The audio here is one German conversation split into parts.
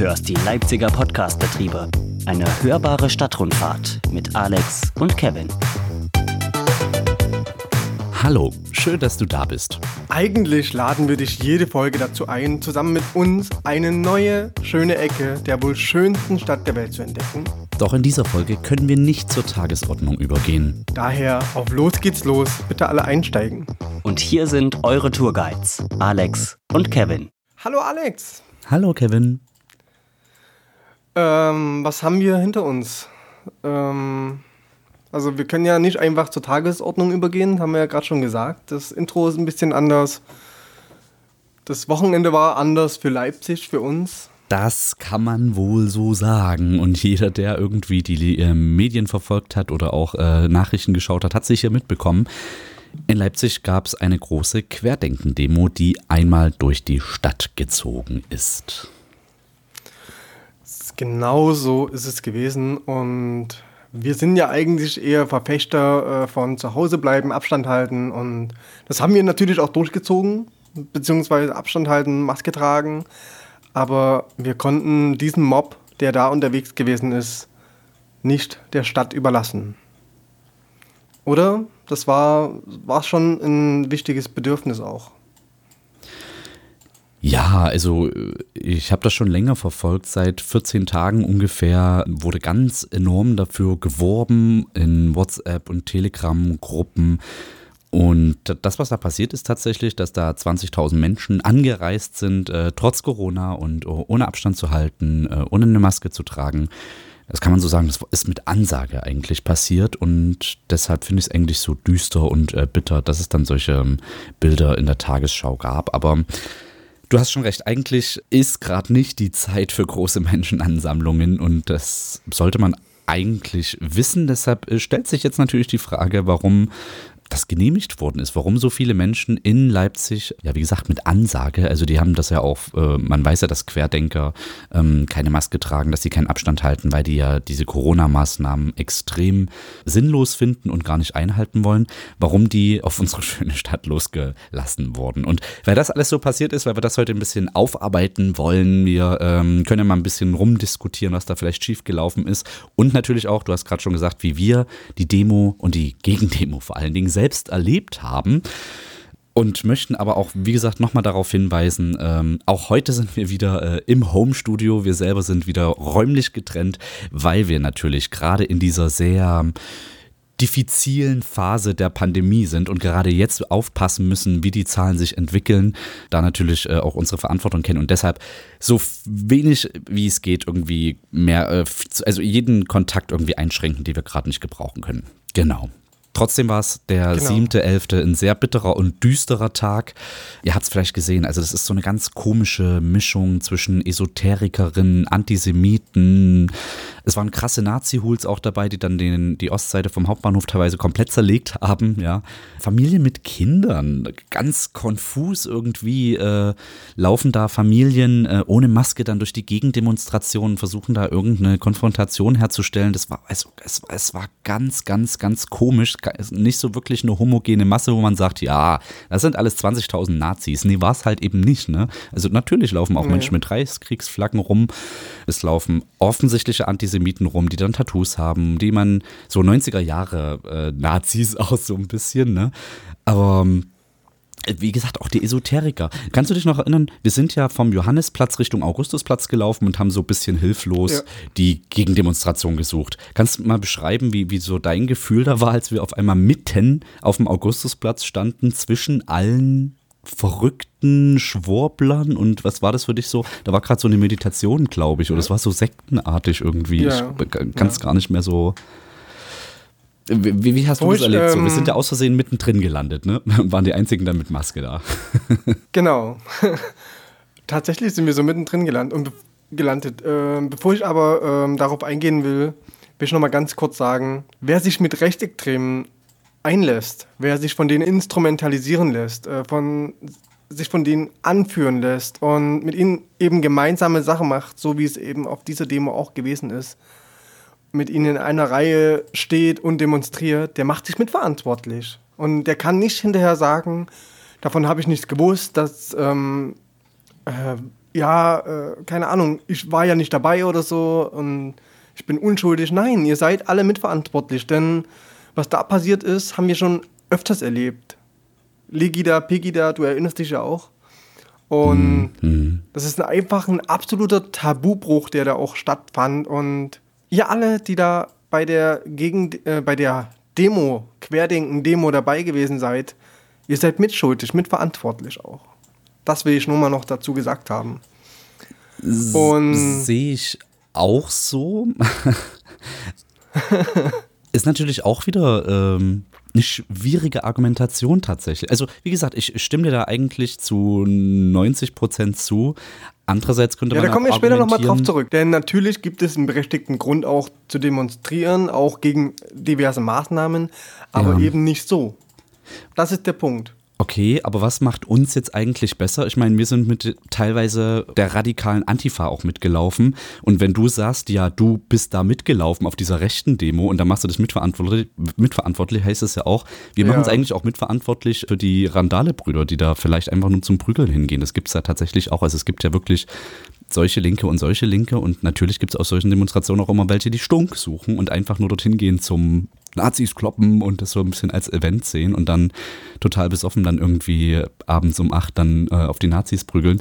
hörst die Leipziger Podcast-Betriebe. Eine hörbare Stadtrundfahrt mit Alex und Kevin. Hallo, schön, dass du da bist. Eigentlich laden wir dich jede Folge dazu ein, zusammen mit uns eine neue, schöne Ecke der wohl schönsten Stadt der Welt zu entdecken. Doch in dieser Folge können wir nicht zur Tagesordnung übergehen. Daher auf los geht's los, bitte alle einsteigen. Und hier sind eure Tourguides, Alex und Kevin. Hallo Alex. Hallo Kevin. Was haben wir hinter uns? Also wir können ja nicht einfach zur Tagesordnung übergehen, haben wir ja gerade schon gesagt. Das Intro ist ein bisschen anders. Das Wochenende war anders für Leipzig, für uns. Das kann man wohl so sagen. Und jeder, der irgendwie die Medien verfolgt hat oder auch Nachrichten geschaut hat, hat sicher mitbekommen. In Leipzig gab es eine große Querdenken-Demo, die einmal durch die Stadt gezogen ist. Genau so ist es gewesen und wir sind ja eigentlich eher Verfechter von zu Hause bleiben, Abstand halten und das haben wir natürlich auch durchgezogen, beziehungsweise Abstand halten, Maske tragen, aber wir konnten diesen Mob, der da unterwegs gewesen ist, nicht der Stadt überlassen. Oder? Das war schon ein wichtiges Bedürfnis auch. Ja, also ich habe das schon länger verfolgt. Seit 14 Tagen ungefähr wurde ganz enorm dafür geworben in WhatsApp- und Telegram-Gruppen. Und das, was da passiert ist tatsächlich, dass da 20.000 Menschen angereist sind, trotz Corona und ohne Abstand zu halten, ohne eine Maske zu tragen. Das kann man so sagen, das ist mit Ansage eigentlich passiert und deshalb finde ich es eigentlich so düster und bitter, dass es dann solche Bilder in der Tagesschau gab. Aber du hast schon recht, eigentlich ist gerade nicht die Zeit für große Menschenansammlungen und das sollte man eigentlich wissen. Deshalb stellt sich jetzt natürlich die Frage, warum das genehmigt worden ist, warum so viele Menschen in Leipzig, ja wie gesagt mit Ansage, also die haben das ja auch, man weiß ja, dass Querdenker keine Maske tragen, dass sie keinen Abstand halten, weil die ja diese Corona-Maßnahmen extrem sinnlos finden und gar nicht einhalten wollen, warum die auf unsere schöne Stadt losgelassen wurden. Und weil das alles so passiert ist, weil wir das heute ein bisschen aufarbeiten wollen, wir können ja mal ein bisschen rumdiskutieren, was da vielleicht schiefgelaufen ist und natürlich auch, du hast gerade schon gesagt, wie wir die Demo und die Gegendemo vor allen Dingen selbst erlebt haben und möchten aber auch, wie gesagt, nochmal darauf hinweisen, auch heute sind wir wieder im Homestudio, wir selber sind wieder räumlich getrennt, weil wir natürlich gerade in dieser sehr diffizilen Phase der Pandemie sind und gerade jetzt aufpassen müssen, wie die Zahlen sich entwickeln, da natürlich auch unsere Verantwortung kennen und deshalb so wenig wie es geht irgendwie mehr, also jeden Kontakt irgendwie einschränken, die wir gerade nicht gebrauchen können. Genau. Trotzdem war es der 7.11., ein sehr bitterer und düsterer Tag. Ihr habt es vielleicht gesehen, also das ist so eine ganz komische Mischung zwischen Esoterikerinnen, Antisemiten. Es waren krasse Nazi-Hools auch dabei, die dann die Ostseite vom Hauptbahnhof teilweise komplett zerlegt haben. Ja. Familien mit Kindern, ganz konfus irgendwie laufen da Familien ohne Maske dann durch die Gegendemonstrationen, versuchen da irgendeine Konfrontation herzustellen. Das war, also, es war ganz, ganz, ganz komisch. Nicht so wirklich eine homogene Masse, wo man sagt, ja, das sind alles 20.000 Nazis. Nee, war es halt eben nicht, ne? Also natürlich laufen auch Menschen mit Reichskriegsflaggen rum. Es laufen offensichtliche Antisemiten rum, die dann Tattoos haben, die man so 90er Jahre Nazis auch so ein bisschen, ne? Aber wie gesagt, auch die Esoteriker. Kannst du dich noch erinnern, wir sind ja vom Johannisplatz Richtung Augustusplatz gelaufen und haben so ein bisschen hilflos die Gegendemonstration gesucht. Kannst du mal beschreiben, wie so dein Gefühl da war, als wir auf einmal mitten auf dem Augustusplatz standen, zwischen allen verrückten Schwurblern und was war das für dich so? Da war gerade so eine Meditation, glaube ich, oder es war so sektenartig irgendwie. Ja. Ich kann es gar nicht mehr so. Wie hast du das erlebt? So, wir sind ja aus Versehen mittendrin gelandet, ne? Waren die einzigen dann mit Maske da. Genau. Tatsächlich sind wir so mittendrin gelandet. Bevor ich aber darauf eingehen will ich noch mal ganz kurz sagen, wer sich mit Rechtsextremen einlässt, wer sich von denen instrumentalisieren lässt, sich von denen anführen lässt und mit ihnen eben gemeinsame Sachen macht, so wie es eben auf dieser Demo auch gewesen ist, mit ihnen in einer Reihe steht und demonstriert, der macht sich mitverantwortlich. Und der kann nicht hinterher sagen, davon habe ich nichts gewusst, dass keine Ahnung, ich war ja nicht dabei oder so und ich bin unschuldig. Nein, ihr seid alle mitverantwortlich, denn was da passiert ist, haben wir schon öfters erlebt. Legida, Pegida, du erinnerst dich ja auch. Und das ist einfach ein absoluter Tabubruch, der da auch stattfand. Und ihr alle, die da bei der Demo, Querdenken-Demo dabei gewesen seid, ihr seid mitschuldig, mitverantwortlich auch. Das will ich nur mal noch dazu gesagt haben. Sehe ich auch so. Ist natürlich auch wieder eine schwierige Argumentation tatsächlich. Also wie gesagt, ich stimme dir da eigentlich zu 90% zu. Andererseits könnte man da kommen wir später nochmal drauf argumentieren- zurück. Denn natürlich gibt es einen berechtigten Grund auch zu demonstrieren, auch gegen diverse Maßnahmen, aber eben nicht so. Das ist der Punkt. Okay, aber was macht uns jetzt eigentlich besser? Ich meine, wir sind mit teilweise der radikalen Antifa auch mitgelaufen. Und wenn du sagst, ja, du bist da mitgelaufen auf dieser rechten Demo und dann machst du das mitverantwortlich, heißt es ja auch, wir machen uns eigentlich auch mitverantwortlich für die Randale-Brüder, die da vielleicht einfach nur zum Prügeln hingehen. Das gibt es ja tatsächlich auch. Also es gibt ja wirklich solche Linke und natürlich gibt es aus solchen Demonstrationen auch immer welche, die Stunk suchen und einfach nur dorthin gehen zum Nazis kloppen und das so ein bisschen als Event sehen und dann total besoffen dann irgendwie abends um 8 dann auf die Nazis prügeln.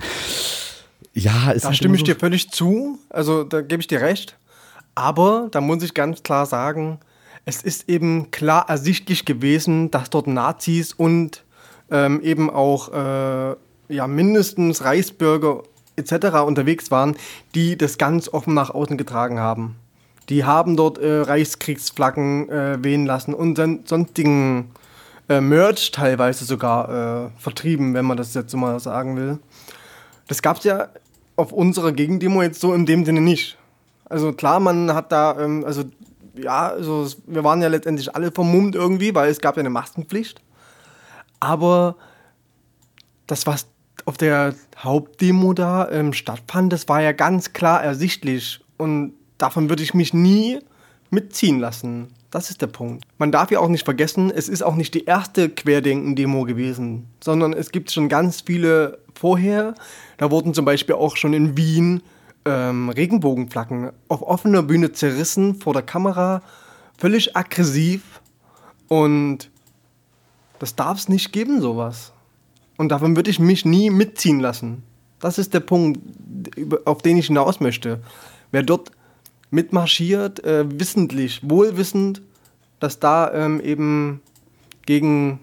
Ja, ist Da halt stimme immer ich dir völlig zu, also da gebe ich dir recht. Aber da muss ich ganz klar sagen, es ist eben klar ersichtlich gewesen, dass dort Nazis und eben auch mindestens Reichsbürger etc. unterwegs waren, die das ganz offen nach außen getragen haben. Die haben dort Reichskriegsflaggen wehen lassen und sonstigen Merch teilweise sogar vertrieben, wenn man das jetzt so mal sagen will. Das gab es ja auf unserer Gegendemo jetzt so in dem Sinne nicht. Also klar, man hat da, wir waren ja letztendlich alle vermummt irgendwie, weil es gab ja eine Maskenpflicht. Aber das, was auf der Hauptdemo da stattfand, das war ja ganz klar ersichtlich und davon würde ich mich nie mitziehen lassen. Das ist der Punkt. Man darf ja auch nicht vergessen, es ist auch nicht die erste Querdenken-Demo gewesen, sondern es gibt schon ganz viele vorher. Da wurden zum Beispiel auch schon in Wien Regenbogenflaggen auf offener Bühne zerrissen, vor der Kamera, völlig aggressiv. Und das darf es nicht geben, sowas. Und davon würde ich mich nie mitziehen lassen. Das ist der Punkt, auf den ich hinaus möchte. Wer dort mitmarschiert, wohlwissend, dass da eben gegen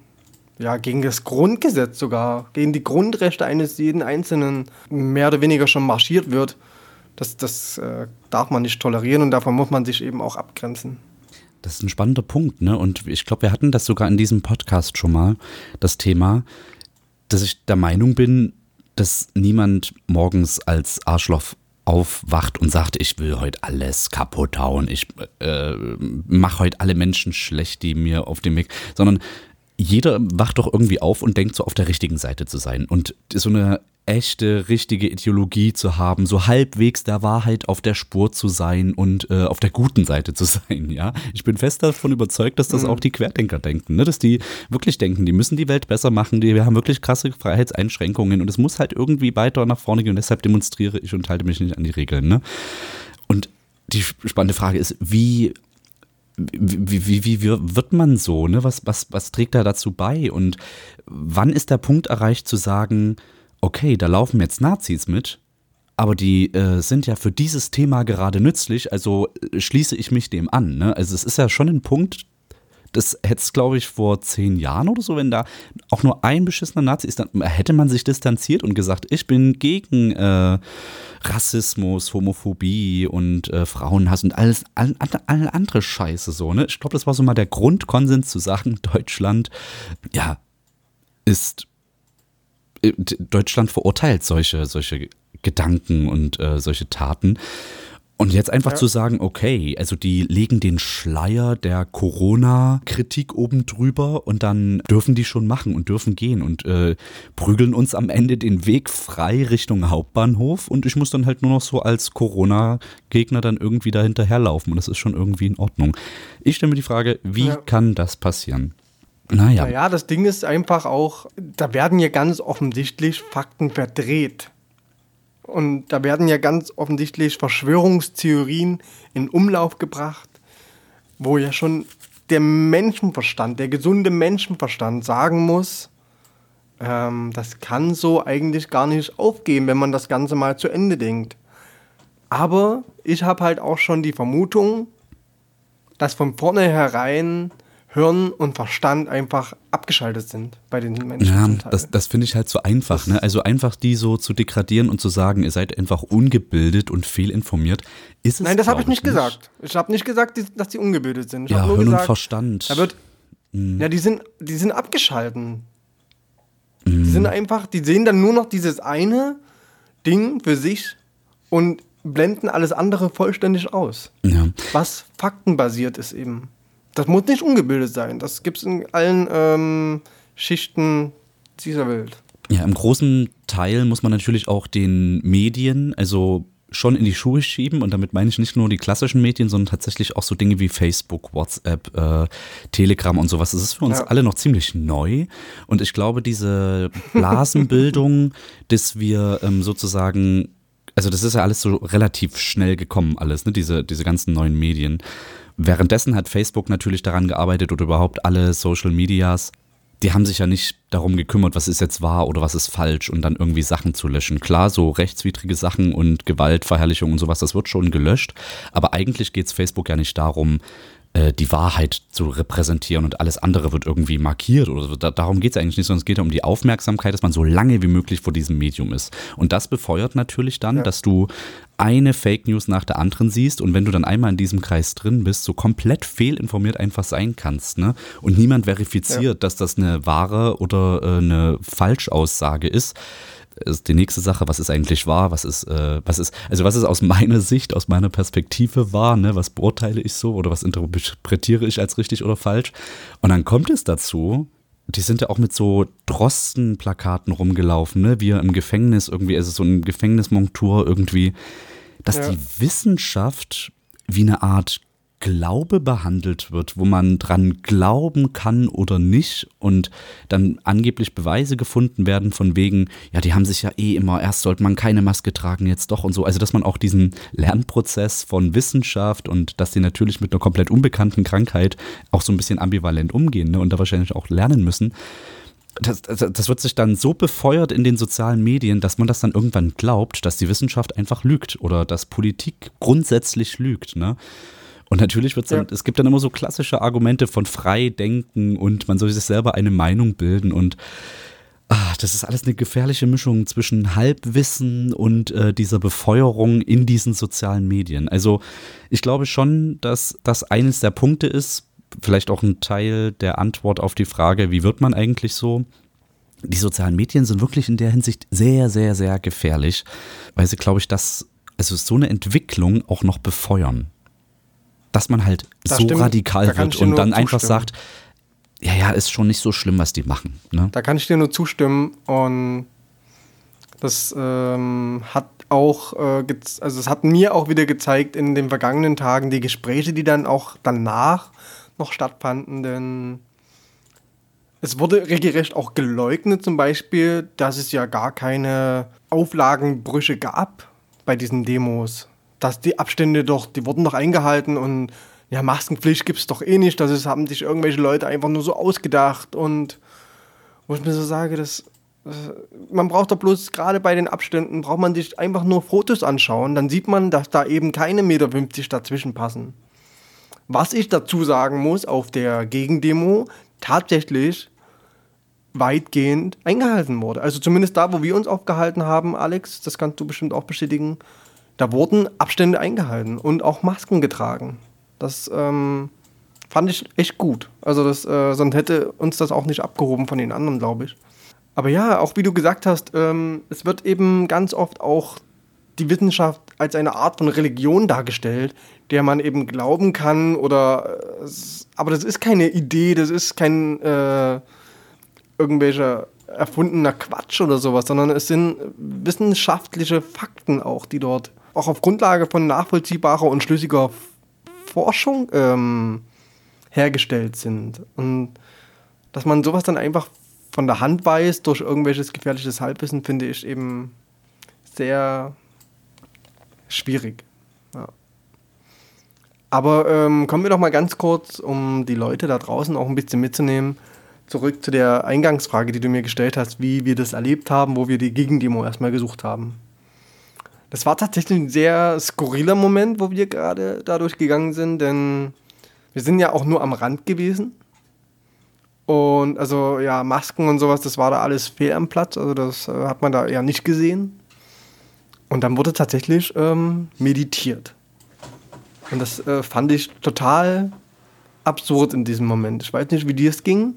das Grundgesetz sogar, gegen die Grundrechte eines jeden Einzelnen mehr oder weniger schon marschiert wird, das darf man nicht tolerieren und davon muss man sich eben auch abgrenzen. Das ist ein spannender Punkt, ne? Und ich glaube, wir hatten das sogar in diesem Podcast schon mal, das Thema, dass ich der Meinung bin, dass niemand morgens als Arschloch aufwacht und sagt, ich will heute alles kaputt hauen, ich mache heute alle Menschen schlecht, die mir auf dem Weg, sondern jeder wacht doch irgendwie auf und denkt so auf der richtigen Seite zu sein und so eine echte, richtige Ideologie zu haben, so halbwegs der Wahrheit auf der Spur zu sein und auf der guten Seite zu sein, ja. Ich bin fest davon überzeugt, dass das auch die Querdenker denken, ne? Dass die wirklich denken, die müssen die Welt besser machen, wir haben wirklich krasse Freiheitseinschränkungen und es muss halt irgendwie weiter nach vorne gehen und deshalb demonstriere ich und halte mich nicht an die Regeln, ne? Und die spannende Frage ist, wie wird man so, ne? Was trägt da dazu bei und wann ist der Punkt erreicht zu sagen, okay, da laufen jetzt Nazis mit, aber die sind ja für dieses Thema gerade nützlich, also schließe ich mich dem an, ne? Also es ist ja schon ein Punkt, das hätte es, glaube ich, vor 10 Jahren oder so, wenn da auch nur ein beschissener Nazi ist, dann hätte man sich distanziert und gesagt, ich bin gegen Rassismus, Homophobie und Frauenhass und alle andere Scheiße so, ne? Ich glaube, das war so mal der Grundkonsens zu sagen, Deutschland, Deutschland verurteilt solche Gedanken und solche Taten. Und jetzt einfach zu sagen, okay, also die legen den Schleier der Corona-Kritik oben drüber und dann dürfen die schon machen und dürfen gehen und prügeln uns am Ende den Weg frei Richtung Hauptbahnhof und ich muss dann halt nur noch so als Corona-Gegner dann irgendwie da hinterherlaufen und das ist schon irgendwie in Ordnung. Ich stelle mir die Frage, wie kann das passieren? Naja, das Ding ist einfach auch, da werden ja ganz offensichtlich Fakten verdreht. Und da werden ja ganz offensichtlich Verschwörungstheorien in Umlauf gebracht, wo ja schon der Menschenverstand, der gesunde Menschenverstand sagen muss, das kann so eigentlich gar nicht aufgehen, wenn man das Ganze mal zu Ende denkt. Aber ich habe halt auch schon die Vermutung, dass von vornherein Hirn und Verstand einfach abgeschaltet sind bei den Menschen. Ja, das finde ich halt so einfach. Ne? Also einfach die so zu degradieren und zu sagen, ihr seid einfach ungebildet und fehlinformiert, ist es. Nein, das habe ich nicht gesagt. Ich habe nicht gesagt, dass die ungebildet sind. Ich ja, nur Hirn gesagt, und Verstand. Ja, die sind abgeschalten. Die sind einfach, die sehen dann nur noch dieses eine Ding für sich und blenden alles andere vollständig aus. Ja. Was faktenbasiert ist eben. Das muss nicht ungebildet sein. Das gibt es in allen Schichten dieser Welt. Ja, im großen Teil muss man natürlich auch den Medien, also schon in die Schuhe schieben, und damit meine ich nicht nur die klassischen Medien, sondern tatsächlich auch so Dinge wie Facebook, WhatsApp, Telegram und sowas. Das ist für uns alle noch ziemlich neu, und ich glaube, diese Blasenbildung, dass wir sozusagen, also das ist ja alles so relativ schnell gekommen alles, ne? Diese ganzen neuen Medien. Währenddessen hat Facebook natürlich daran gearbeitet, oder überhaupt alle Social Medias, die haben sich ja nicht darum gekümmert, was ist jetzt wahr oder was ist falsch, und dann irgendwie Sachen zu löschen. Klar, so rechtswidrige Sachen und Gewaltverherrlichung und sowas, das wird schon gelöscht, aber eigentlich geht es Facebook ja nicht darum, die Wahrheit zu repräsentieren, und alles andere wird irgendwie markiert oder so. Darum geht es eigentlich nicht, sondern es geht ja um die Aufmerksamkeit, dass man so lange wie möglich vor diesem Medium ist. Und das befeuert natürlich dann, dass du eine Fake News nach der anderen siehst, und wenn du dann einmal in diesem Kreis drin bist, so komplett fehlinformiert einfach sein kannst, ne? Und niemand verifiziert, dass das eine wahre oder eine Falschaussage ist. Ist die nächste Sache, was ist eigentlich wahr, was ist aus meiner Sicht, aus meiner Perspektive wahr, ne? Was beurteile ich so oder was interpretiere ich als richtig oder falsch? Und dann kommt es dazu, die sind ja auch mit so Drosten-Plakaten rumgelaufen, ne? Wir im Gefängnis irgendwie, also so eine Gefängnismontur irgendwie, dass die Wissenschaft wie eine Art Glaube behandelt wird, wo man dran glauben kann oder nicht, und dann angeblich Beweise gefunden werden von wegen, ja, die haben sich ja immer, erst sollte man keine Maske tragen, jetzt doch und so. Also dass man auch diesen Lernprozess von Wissenschaft, und dass die natürlich mit einer komplett unbekannten Krankheit auch so ein bisschen ambivalent umgehen, ne, und da wahrscheinlich auch lernen müssen. Das wird sich dann so befeuert in den sozialen Medien, dass man das dann irgendwann glaubt, dass die Wissenschaft einfach lügt oder dass Politik grundsätzlich lügt, ne? Und natürlich es gibt dann immer so klassische Argumente von Freidenken und man soll sich selber eine Meinung bilden, und das ist alles eine gefährliche Mischung zwischen Halbwissen und dieser Befeuerung in diesen sozialen Medien. Also ich glaube schon, dass das eines der Punkte ist, vielleicht auch ein Teil der Antwort auf die Frage, wie wird man eigentlich so? Die sozialen Medien sind wirklich in der Hinsicht sehr, sehr, sehr gefährlich, weil sie, glaube ich, so eine Entwicklung auch noch befeuern. Dass man halt so radikal wird und dann einfach sagt, ja, ist schon nicht so schlimm, was die machen. Ne? Da kann ich dir nur zustimmen, und das hat auch, es hat mir auch wieder gezeigt in den vergangenen Tagen die Gespräche, die dann auch danach noch stattfanden, denn es wurde regelrecht auch geleugnet zum Beispiel, dass es ja gar keine Auflagenbrüche gab bei diesen Demos. Dass die Abstände die wurden doch eingehalten, und ja, Maskenpflicht gibt es doch eh nicht, haben sich irgendwelche Leute einfach nur so ausgedacht, und wo ich mir so sage, man braucht doch bloß, gerade bei den Abständen, braucht man sich einfach nur Fotos anschauen, dann sieht man, dass da eben keine 1,50 Meter dazwischen passen. Was ich dazu sagen muss, auf der Gegendemo tatsächlich weitgehend eingehalten wurde. Also zumindest da, wo wir uns aufgehalten haben, Alex, das kannst du bestimmt auch bestätigen, da wurden Abstände eingehalten und auch Masken getragen. Das fand ich echt gut. Also sonst hätte uns das auch nicht abgehoben von den anderen, glaube ich. Aber ja, auch wie du gesagt hast, es wird eben ganz oft auch die Wissenschaft als eine Art von Religion dargestellt, der man eben glauben kann, aber das ist keine Idee, das ist kein irgendwelcher erfundener Quatsch oder sowas, sondern es sind wissenschaftliche Fakten auch, die dort auch auf Grundlage von nachvollziehbarer und schlüssiger Forschung hergestellt sind. Und dass man sowas dann einfach von der Hand weist durch irgendwelches gefährliches Halbwissen, finde ich eben sehr schwierig. Ja. Aber kommen wir doch mal ganz kurz, um die Leute da draußen auch ein bisschen mitzunehmen, zurück zu der Eingangsfrage, die du mir gestellt hast, wie wir das erlebt haben, wo wir die Gegendemo erstmal gesucht haben. Das war tatsächlich ein sehr skurriler Moment, wo wir gerade dadurch gegangen sind, denn wir sind ja auch nur am Rand gewesen. Und also ja, Masken und sowas, das war da alles fehl am Platz, also das hat man da ja nicht gesehen. Und dann wurde tatsächlich meditiert. Und das fand ich total absurd in diesem Moment. Ich weiß nicht, wie dir es ging.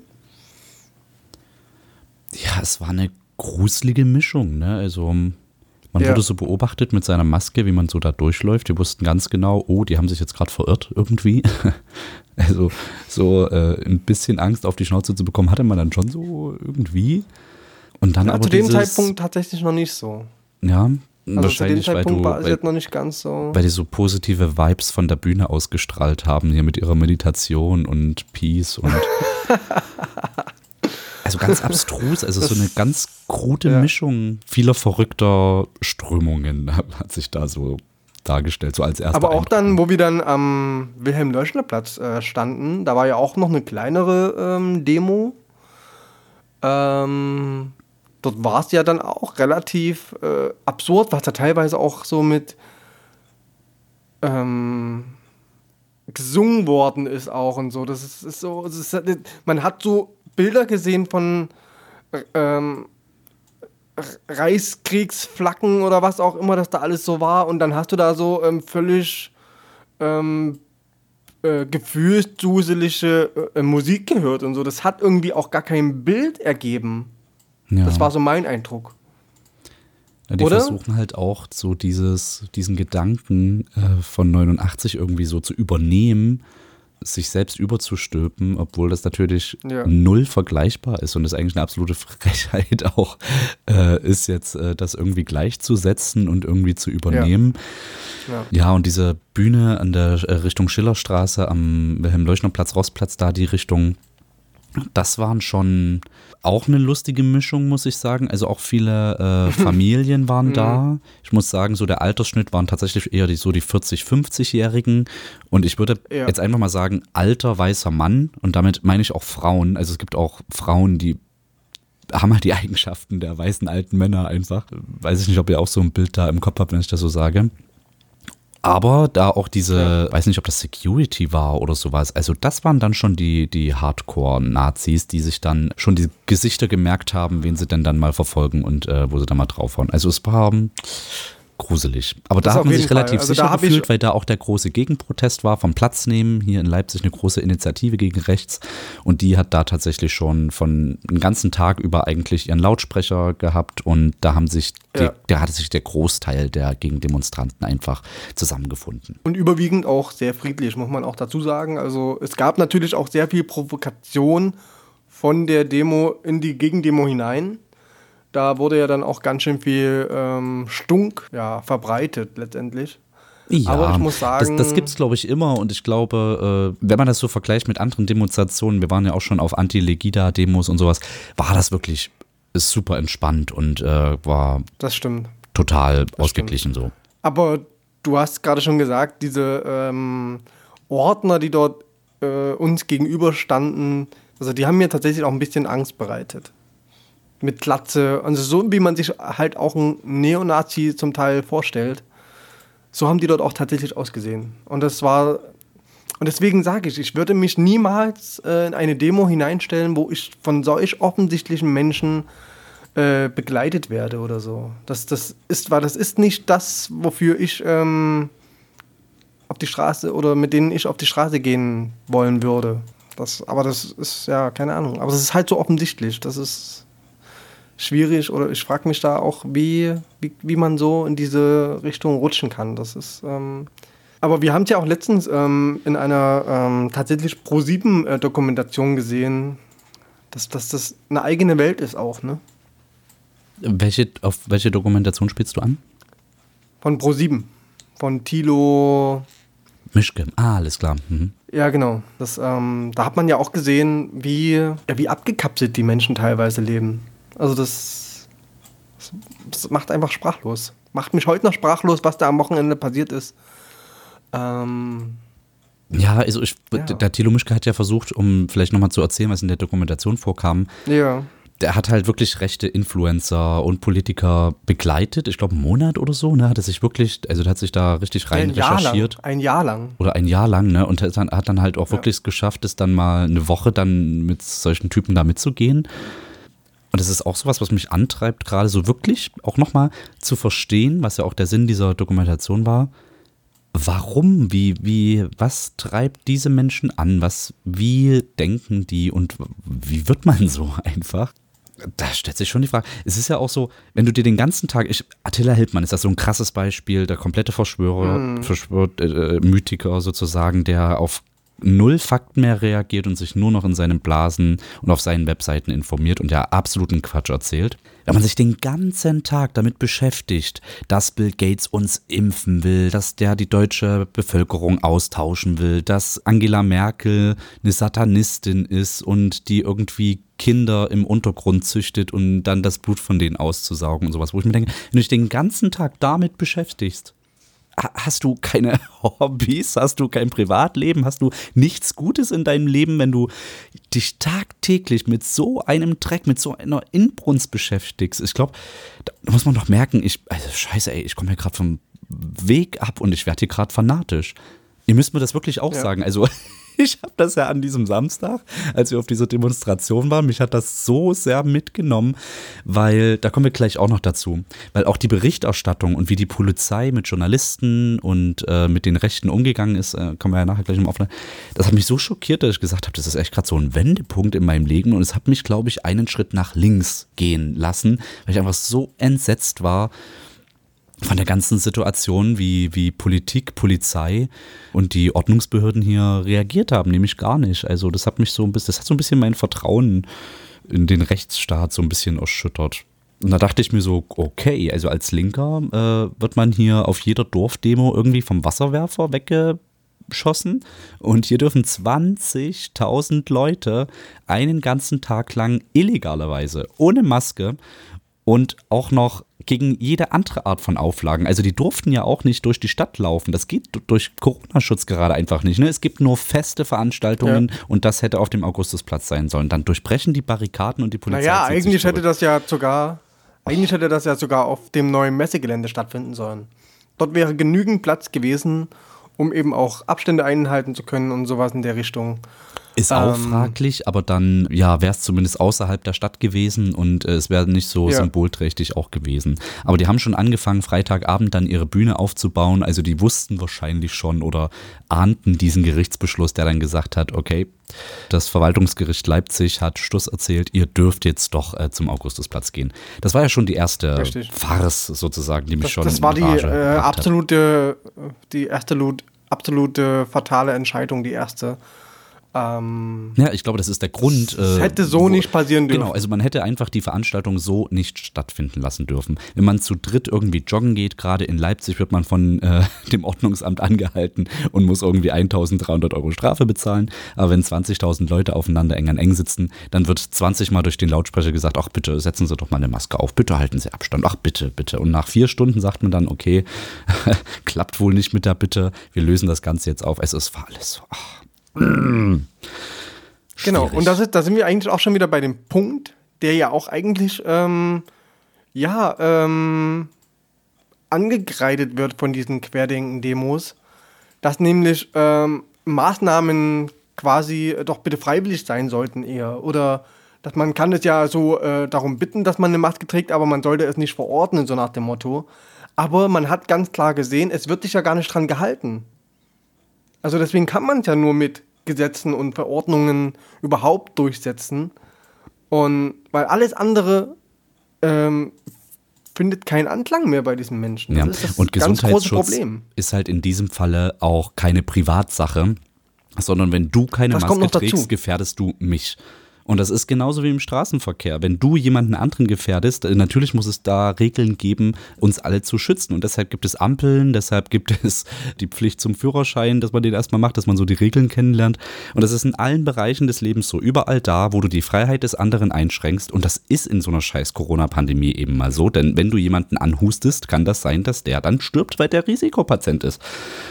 Ja, es war eine gruselige Mischung, ne? Also man wurde so beobachtet mit seiner Maske, wie man so da durchläuft. Wir wussten ganz genau, oh, die haben sich jetzt gerade verirrt irgendwie. Also so ein bisschen Angst auf die Schnauze zu bekommen, hatte man dann schon so irgendwie. Und dann ja, aber zu dem Zeitpunkt tatsächlich noch nicht so. Ja, also wahrscheinlich, zu dem Zeitpunkt war es jetzt weil, noch nicht ganz so. weil die so positive Vibes von der Bühne ausgestrahlt haben, hier mit ihrer Meditation und Peace und also ganz abstrus, also so eine ganz krude Mischung vieler verrückter Strömungen hat sich da so dargestellt, so als erster Aber auch Eindruck. dann, wo wir dann am Wilhelm-Leuschner-Platz standen, da war ja auch noch eine kleinere Demo. Dort war es ja dann auch relativ absurd, was da teilweise auch so mit gesungen worden ist auch und so. Das ist so, man hat so Bilder gesehen von Reichskriegsflaggen oder was auch immer das da alles so war und dann hast du da so völlig gefühlsduselige Musik gehört und so. Das hat irgendwie auch gar kein Bild ergeben. Ja. Das war so mein Eindruck. Ja, die Oder? versuchen halt auch so diesen Gedanken von 89 irgendwie so zu übernehmen, sich selbst überzustülpen, obwohl das natürlich null vergleichbar ist und es eigentlich eine absolute Frechheit auch ist, jetzt das irgendwie gleichzusetzen und irgendwie zu übernehmen. Ja, und diese Bühne an der Richtung Schillerstraße am Wilhelm-Leuschner-Platz, Rostplatz, da die Richtung, das waren schon auch eine lustige Mischung, muss ich sagen. Also auch viele Familien waren da. Ich muss sagen, so der Altersschnitt waren tatsächlich eher die 40-, 50-Jährigen. Und ich würde jetzt einfach mal sagen, alter, weißer Mann. Und damit meine ich auch Frauen. Also es gibt auch Frauen, die haben halt die Eigenschaften der weißen alten Männer einfach. Weiß ich nicht, ob ihr auch so ein Bild da im Kopf habt, wenn ich das so sage. Aber da auch diese, weiß nicht, ob das Security war oder sowas, also das waren dann schon die Hardcore-Nazis, die sich dann schon die Gesichter gemerkt haben, wen sie denn dann mal verfolgen und wo sie dann mal draufhauen. Also es war gruselig. Aber da hat man sich relativ sicher gefühlt, weil da auch der große Gegenprotest war vom Platz nehmen. Hier in Leipzig eine große Initiative gegen rechts. Und die hat da tatsächlich schon von den ganzen Tag über eigentlich ihren Lautsprecher gehabt. Und da haben sich da hatte sich der Großteil der Gegendemonstranten einfach zusammengefunden. Und überwiegend auch sehr friedlich, muss man auch dazu sagen. Also es gab natürlich auch sehr viel Provokation von der Demo in die Gegendemo hinein. Da wurde ja dann auch ganz schön viel Stunk verbreitet letztendlich. Ja, aber ich muss sagen, das gibt's, glaube ich, immer. Und ich glaube, wenn man das so vergleicht mit anderen Demonstrationen, wir waren ja auch schon auf Anti-Legida-Demos und sowas, war das wirklich super entspannt und war das stimmt. Total ausgeglichen so. Aber du hast gerade schon gesagt, diese Ordner, die dort uns gegenüberstanden, also die haben mir tatsächlich auch ein bisschen Angst bereitet. Mit Glatze, also so wie man sich halt auch ein Neonazi zum Teil vorstellt, so haben die dort auch tatsächlich ausgesehen. Und deswegen sage ich würde mich niemals in eine Demo hineinstellen, wo ich von solch offensichtlichen Menschen begleitet werde oder so. Das ist nicht das, wofür ich auf die Straße oder mit denen ich auf die Straße gehen wollen würde. Aber das ist ja keine Ahnung. Aber das ist halt so offensichtlich. Das ist schwierig oder ich frage mich da auch, wie man so in diese Richtung rutschen kann. Das ist, aber wir haben es ja auch letztens in einer tatsächlich Pro7-Dokumentation gesehen, dass das eine eigene Welt ist auch, ne? Auf welche Dokumentation spielst du an? Von Pro7. Von Thilo Mischke. Alles klar. Mhm. Ja, genau. Da hat man ja auch gesehen, wie abgekapselt die Menschen teilweise leben. Also das macht einfach sprachlos. macht mich heute noch sprachlos, was da am Wochenende passiert ist. Ja, also der Thilo Mischke hat ja versucht, um vielleicht nochmal zu erzählen, was in der Dokumentation vorkam. Ja. Der hat halt wirklich rechte Influencer und Politiker begleitet, ich glaube einen Monat oder so, ne, hat er sich wirklich, also der hat sich da richtig rein recherchiert. Ein Jahr lang. Oder ein Jahr lang, ne, und hat dann halt auch wirklich es geschafft, es dann mal eine Woche dann mit solchen Typen da mitzugehen. Und das ist auch sowas, was mich antreibt, gerade so wirklich auch nochmal zu verstehen, was ja auch der Sinn dieser Dokumentation war. Warum? Was treibt diese Menschen an? Wie denken die und wie wird man so einfach? Da stellt sich schon die Frage. Es ist ja auch so, wenn du dir den ganzen Tag, Attila Hildmann ist das so ein krasses Beispiel, der komplette Mythiker sozusagen, der auf null Fakten mehr reagiert und sich nur noch in seinen Blasen und auf seinen Webseiten informiert und der absoluten Quatsch erzählt. Wenn man sich den ganzen Tag damit beschäftigt, dass Bill Gates uns impfen will, dass der die deutsche Bevölkerung austauschen will, dass Angela Merkel eine Satanistin ist und die irgendwie Kinder im Untergrund züchtet und dann das Blut von denen auszusaugen und sowas, wo ich mir denke, wenn du dich den ganzen Tag damit beschäftigst, hast du keine Hobbys, hast du kein Privatleben, hast du nichts Gutes in deinem Leben, wenn du dich tagtäglich mit so einem Dreck, mit so einer Inbrunst beschäftigst. Ich glaube, da muss man doch merken, scheiße, ich komme hier gerade vom Weg ab und ich werde hier gerade fanatisch. Ihr müsst mir das wirklich auch sagen. Also ich habe das ja an diesem Samstag, als wir auf dieser Demonstration waren, mich hat das so sehr mitgenommen, weil, da kommen wir gleich auch noch dazu, weil auch die Berichterstattung und wie die Polizei mit Journalisten und mit den Rechten umgegangen ist, kommen wir ja nachher gleich nochmal auf, das hat mich so schockiert, dass ich gesagt habe, das ist echt gerade so ein Wendepunkt in meinem Leben und es hat mich, glaube ich, einen Schritt nach links gehen lassen, weil ich einfach so entsetzt war von der ganzen Situation, wie Politik, Polizei und die Ordnungsbehörden hier reagiert haben, nämlich gar nicht. Also das hat so ein bisschen mein Vertrauen in den Rechtsstaat so ein bisschen erschüttert. Und da dachte ich mir so, okay, also als Linker wird man hier auf jeder Dorfdemo irgendwie vom Wasserwerfer weggeschossen und hier dürfen 20.000 Leute einen ganzen Tag lang illegalerweise, ohne Maske und auch noch gegen jede andere Art von Auflagen. Also die durften ja auch nicht durch die Stadt laufen. Das geht durch Corona-Schutz gerade einfach nicht. Ne? Es gibt nur feste Veranstaltungen und das hätte auf dem Augustusplatz sein sollen. Dann durchbrechen die Barrikaden und die Polizei. Naja, eigentlich hätte das ja sogar auf dem neuen Messegelände stattfinden sollen. Dort wäre genügend Platz gewesen, um eben auch Abstände einhalten zu können und sowas in der Richtung. Ist auch fraglich, aber dann wäre es zumindest außerhalb der Stadt gewesen und es wäre nicht so symbolträchtig auch gewesen. Aber die haben schon angefangen, Freitagabend dann ihre Bühne aufzubauen. Also die wussten wahrscheinlich schon oder ahnten diesen Gerichtsbeschluss, der dann gesagt hat, okay, das Verwaltungsgericht Leipzig hat Stuss erzählt, ihr dürft jetzt doch zum Augustusplatz gehen. Das war ja schon die erste Farce sozusagen, die mich schon das war die absolute fatale Entscheidung, die erste. Ja, ich glaube, das ist der Grund. Es hätte so nicht passieren dürfen. Genau, also man hätte einfach die Veranstaltung so nicht stattfinden lassen dürfen. Wenn man zu dritt irgendwie joggen geht, gerade in Leipzig wird man von dem Ordnungsamt angehalten und muss irgendwie 1.300 € Strafe bezahlen. Aber wenn 20.000 Leute aufeinander eng an eng sitzen, dann wird 20 Mal durch den Lautsprecher gesagt, ach bitte, setzen Sie doch mal eine Maske auf, bitte halten Sie Abstand, ach bitte, bitte. Und nach 4 Stunden sagt man dann, okay, klappt wohl nicht mit der Bitte, wir lösen das Ganze jetzt auf. Es war alles so, Genau, und da sind wir eigentlich auch schon wieder bei dem Punkt, der ja auch eigentlich angekreidet wird von diesen Querdenken-Demos, dass nämlich Maßnahmen quasi doch bitte freiwillig sein sollten eher. Oder dass man kann es ja so darum bitten, dass man eine Maske trägt, aber man sollte es nicht verordnen, so nach dem Motto. Aber man hat ganz klar gesehen, es wird sich ja gar nicht dran gehalten. Also deswegen kann man es ja nur mit Gesetzen und Verordnungen überhaupt durchsetzen. Und weil alles andere findet keinen Anklang mehr bei diesen Menschen. Ja. Das ist das und ganz große Gesundheitsschutz Problem. ist halt in diesem Falle auch keine Privatsache, sondern wenn du keine Maske trägst, gefährdest du mich. Und das ist genauso wie im Straßenverkehr. Wenn du jemanden anderen gefährdest, natürlich muss es da Regeln geben, uns alle zu schützen. Und deshalb gibt es Ampeln, deshalb gibt es die Pflicht zum Führerschein, dass man den erstmal macht, dass man so die Regeln kennenlernt. Und das ist in allen Bereichen des Lebens so. Überall da, wo du die Freiheit des anderen einschränkst. Und das ist in so einer scheiß Corona-Pandemie eben mal so. Denn wenn du jemanden anhustest, kann das sein, dass der dann stirbt, weil der Risikopatient ist.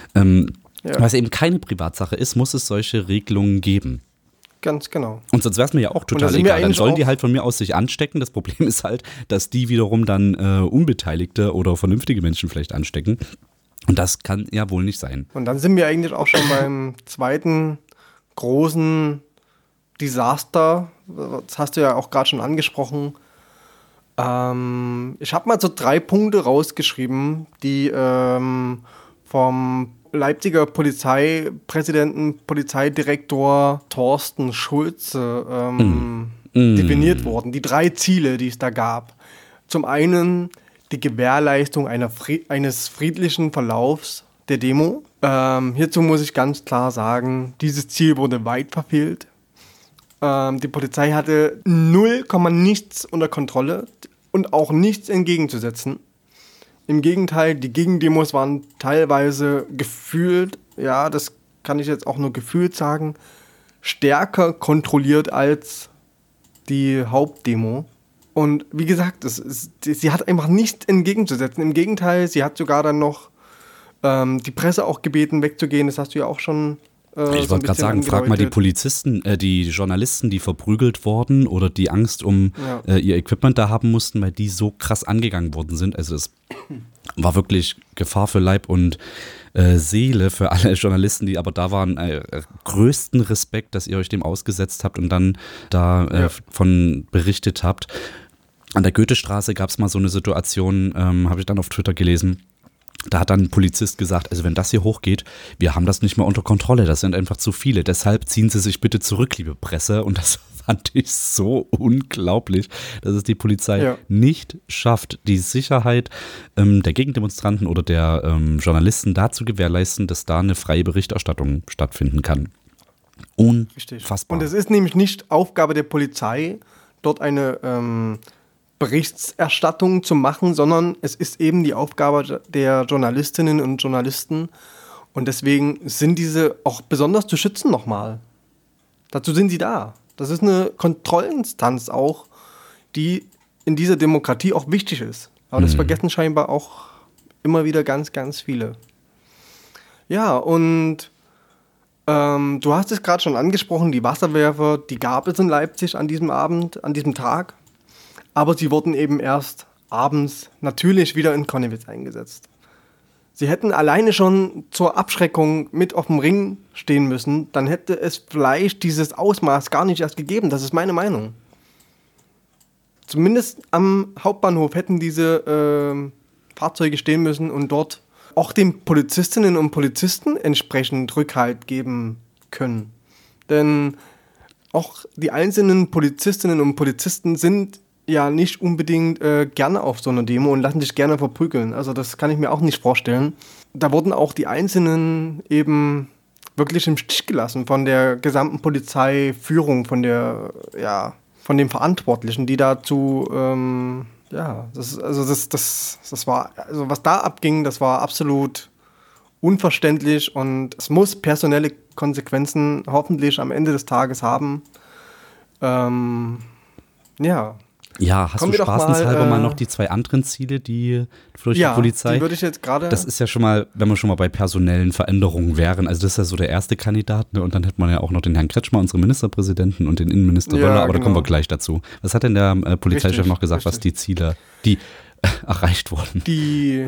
Was eben keine Privatsache ist, muss es solche Regelungen geben. Ganz genau. Und sonst wäre es mir ja auch total egal. Dann sollen die halt von mir aus sich anstecken. Das Problem ist halt, dass die wiederum dann unbeteiligte oder vernünftige Menschen vielleicht anstecken. Und das kann ja wohl nicht sein. Und dann sind wir eigentlich auch schon beim zweiten großen Desaster. Das hast du ja auch gerade schon angesprochen. Ich habe mal so 3 Punkte rausgeschrieben, die vom Leipziger Polizeipräsidenten, Polizeidirektor Thorsten Schulze definiert wurden. Die 3 Ziele, die es da gab. Zum einen die Gewährleistung eines friedlichen Verlaufs der Demo. Hierzu muss ich ganz klar sagen, dieses Ziel wurde weit verfehlt. Die Polizei hatte 0, nichts unter Kontrolle und auch nichts entgegenzusetzen. Im Gegenteil, die Gegendemos waren teilweise gefühlt, ja, das kann ich jetzt auch nur gefühlt sagen, stärker kontrolliert als die Hauptdemo. Und wie gesagt, sie hat einfach nichts entgegenzusetzen. Im Gegenteil, sie hat sogar dann noch die Presse auch gebeten, wegzugehen. Das hast du ja auch schon ich wollte gerade sagen, frag mal die Polizisten, die Journalisten, die verprügelt wurden oder die Angst um ihr Equipment da haben mussten, weil die so krass angegangen worden sind. Also es war wirklich Gefahr für Leib und Seele für alle Journalisten, die aber da waren. Größten Respekt, dass ihr euch dem ausgesetzt habt und dann von berichtet habt. An der Goethestraße gab es mal so eine Situation, habe ich dann auf Twitter gelesen. Da hat dann ein Polizist gesagt, also wenn das hier hochgeht, wir haben das nicht mehr unter Kontrolle, das sind einfach zu viele. Deshalb ziehen Sie sich bitte zurück, liebe Presse. Und das fand ich so unglaublich, dass es die Polizei nicht schafft, die Sicherheit der Gegendemonstranten oder der Journalisten da zu gewährleisten, dass da eine freie Berichterstattung stattfinden kann. Unfassbar. Und es ist nämlich nicht Aufgabe der Polizei, dort eine Berichterstattung zu machen, sondern es ist eben die Aufgabe der Journalistinnen und Journalisten und deswegen sind diese auch besonders zu schützen nochmal. Dazu sind sie da. Das ist eine Kontrollinstanz auch, die in dieser Demokratie auch wichtig ist. Aber das vergessen scheinbar auch immer wieder ganz, ganz viele. Ja, und du hast es gerade schon angesprochen, die Wasserwerfer, die gab es in Leipzig an diesem Abend, an diesem Tag. Aber sie wurden eben erst abends natürlich wieder in Connewitz eingesetzt. Sie hätten alleine schon zur Abschreckung mit auf dem Ring stehen müssen, dann hätte es vielleicht dieses Ausmaß gar nicht erst gegeben. Das ist meine Meinung. Zumindest am Hauptbahnhof hätten diese Fahrzeuge stehen müssen und dort auch den Polizistinnen und Polizisten entsprechend Rückhalt geben können. Denn auch die einzelnen Polizistinnen und Polizisten sind ja nicht unbedingt gerne auf so einer Demo und lassen sich gerne verprügeln. Also das kann ich mir auch nicht vorstellen. Da wurden auch die Einzelnen eben wirklich im Stich gelassen von der gesamten Polizeiführung, von den Verantwortlichen, die dazu, das war, also was da abging, das war absolut unverständlich und es muss personelle Konsequenzen hoffentlich am Ende des Tages haben. Ja, hast du spaßenshalber mal noch die 2 anderen Ziele, die durch die Polizei? Die würde ich jetzt gerade. Das ist ja schon mal, wenn wir schon mal bei personellen Veränderungen wären, also das ist ja so der erste Kandidat, ne? Und dann hätte man ja auch noch den Herrn Kretschmer, unseren Ministerpräsidenten und den Innenminister Wöller, aber da kommen wir gleich dazu. Was hat denn der Polizeichef noch gesagt, was die Ziele, die erreicht wurden? Die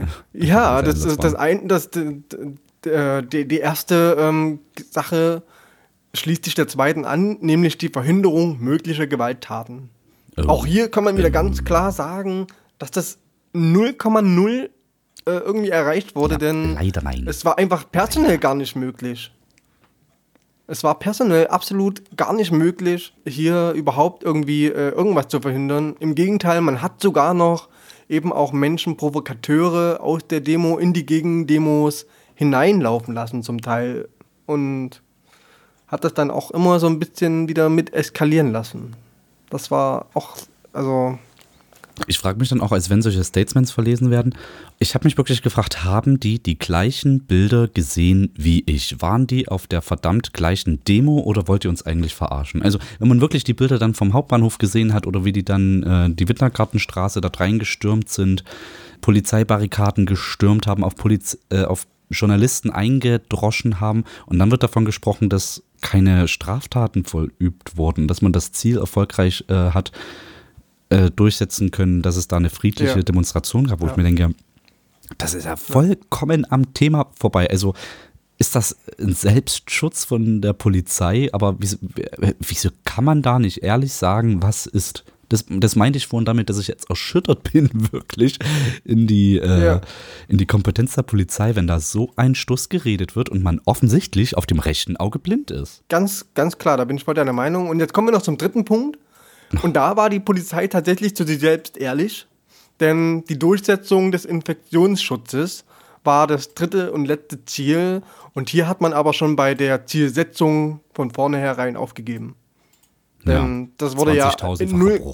erste Sache schließt sich der zweiten an, nämlich die Verhinderung möglicher Gewalttaten. Auch hier kann man wieder ganz klar sagen, dass das 0,0 irgendwie erreicht wurde, denn leider nein. Es war einfach personell gar nicht möglich. Es war personell absolut gar nicht möglich, hier überhaupt irgendwie irgendwas zu verhindern. Im Gegenteil, man hat sogar noch eben auch Menschen, Provokateure aus der Demo in die Gegendemos hineinlaufen lassen zum Teil und hat das dann auch immer so ein bisschen wieder mit eskalieren lassen. Das war auch, also... Ich frage mich dann auch, als wenn solche Statements verlesen werden, ich habe mich wirklich gefragt, haben die gleichen Bilder gesehen wie ich? Waren die auf der verdammt gleichen Demo oder wollt ihr uns eigentlich verarschen? Also wenn man wirklich die Bilder dann vom Hauptbahnhof gesehen hat oder wie die dann die Wittergartenstraße da reingestürmt sind, Polizeibarrikaden gestürmt haben, auf Journalisten eingedroschen haben und dann wird davon gesprochen, dass keine Straftaten verübt wurden, dass man das Ziel erfolgreich hat durchsetzen können, dass es da eine friedliche Demonstration gab, wo ich mir denke, das ist ja vollkommen am Thema vorbei. Also ist das ein Selbstschutz von der Polizei, aber wieso kann man da nicht ehrlich sagen, was ist? Das meinte ich vorhin damit, dass ich jetzt erschüttert bin, wirklich in die Kompetenz der Polizei, wenn da so ein Stuss geredet wird und man offensichtlich auf dem rechten Auge blind ist. Ganz, ganz klar, da bin ich voll deiner Meinung. Und jetzt kommen wir noch zum dritten Punkt. Und da war die Polizei tatsächlich zu sich selbst ehrlich, denn die Durchsetzung des Infektionsschutzes war das dritte und letzte Ziel. Und hier hat man aber schon bei der Zielsetzung von vornherein aufgegeben. Denn das wurde ja in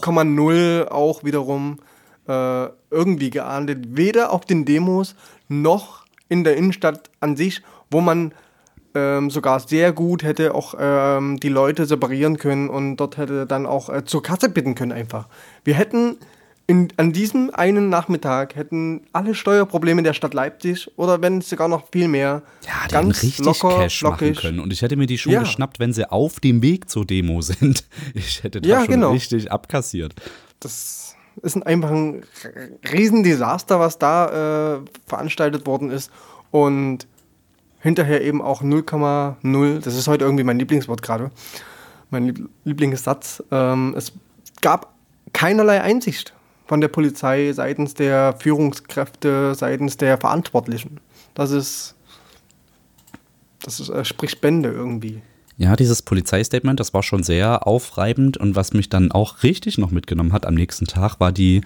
0,0 auch wiederum irgendwie geahndet. Weder auf den Demos noch in der Innenstadt an sich, wo man sogar sehr gut hätte auch die Leute separieren können und dort hätte dann auch zur Kasse bitten können einfach. Wir hätten an diesem einen Nachmittag hätten alle Steuerprobleme der Stadt Leipzig oder wenn es sogar noch viel mehr ganz richtig locker, Cash machen können. Und ich hätte mir die schon geschnappt, wenn sie auf dem Weg zur Demo sind. Ich hätte das schon richtig abkassiert. Das ist einfach ein Riesendesaster, was da veranstaltet worden ist und hinterher eben auch 0,0, das ist heute irgendwie mein Lieblingswort gerade, mein Lieblingssatz. Es gab keinerlei Einsicht von der Polizei seitens der Führungskräfte, seitens der Verantwortlichen. Das spricht Bände irgendwie. Ja, dieses Polizeistatement, das war schon sehr aufreibend und was mich dann auch richtig noch mitgenommen hat am nächsten Tag, war die,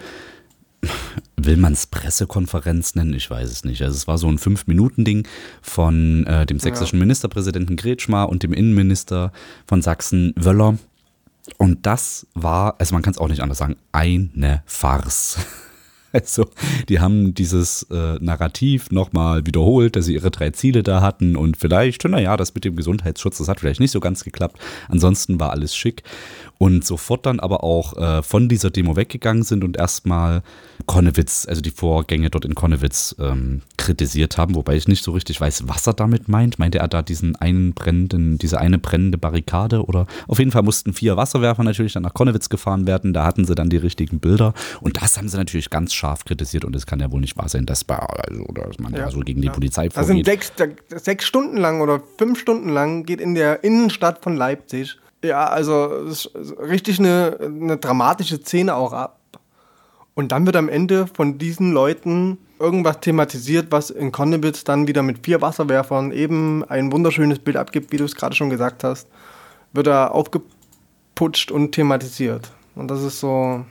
will man es Pressekonferenz nennen? Ich weiß es nicht. Also es war so ein 5-Minuten-Ding von dem sächsischen Ministerpräsidenten Kretschmer und dem Innenminister von Sachsen Wöller. Und das war, also man kann es auch nicht anders sagen, eine Farce. Also die haben dieses Narrativ nochmal wiederholt, dass sie ihre 3 Ziele da hatten und vielleicht, naja, das mit dem Gesundheitsschutz, das hat vielleicht nicht so ganz geklappt. Ansonsten war alles schick. Und sofort dann aber auch von dieser Demo weggegangen sind und erstmal Connewitz, also die Vorgänge dort in Connewitz kritisiert haben, wobei ich nicht so richtig weiß, was er damit meint. Meinte er da diese eine brennende Barrikade oder auf jeden Fall mussten 4 Wasserwerfer natürlich dann nach Connewitz gefahren werden, da hatten sie dann die richtigen Bilder und das haben sie natürlich ganz scharf kritisiert und es kann ja wohl nicht wahr sein, dass man da so gegen die Polizei vorgeht. Also 6 Stunden lang oder 5 Stunden lang geht in der Innenstadt von Leipzig also richtig eine dramatische Szene auch ab. Und dann wird am Ende von diesen Leuten irgendwas thematisiert, was in Connewitz dann wieder mit 4 Wasserwerfern eben ein wunderschönes Bild abgibt, wie du es gerade schon gesagt hast, wird da aufgeputscht und thematisiert. Und das ist so...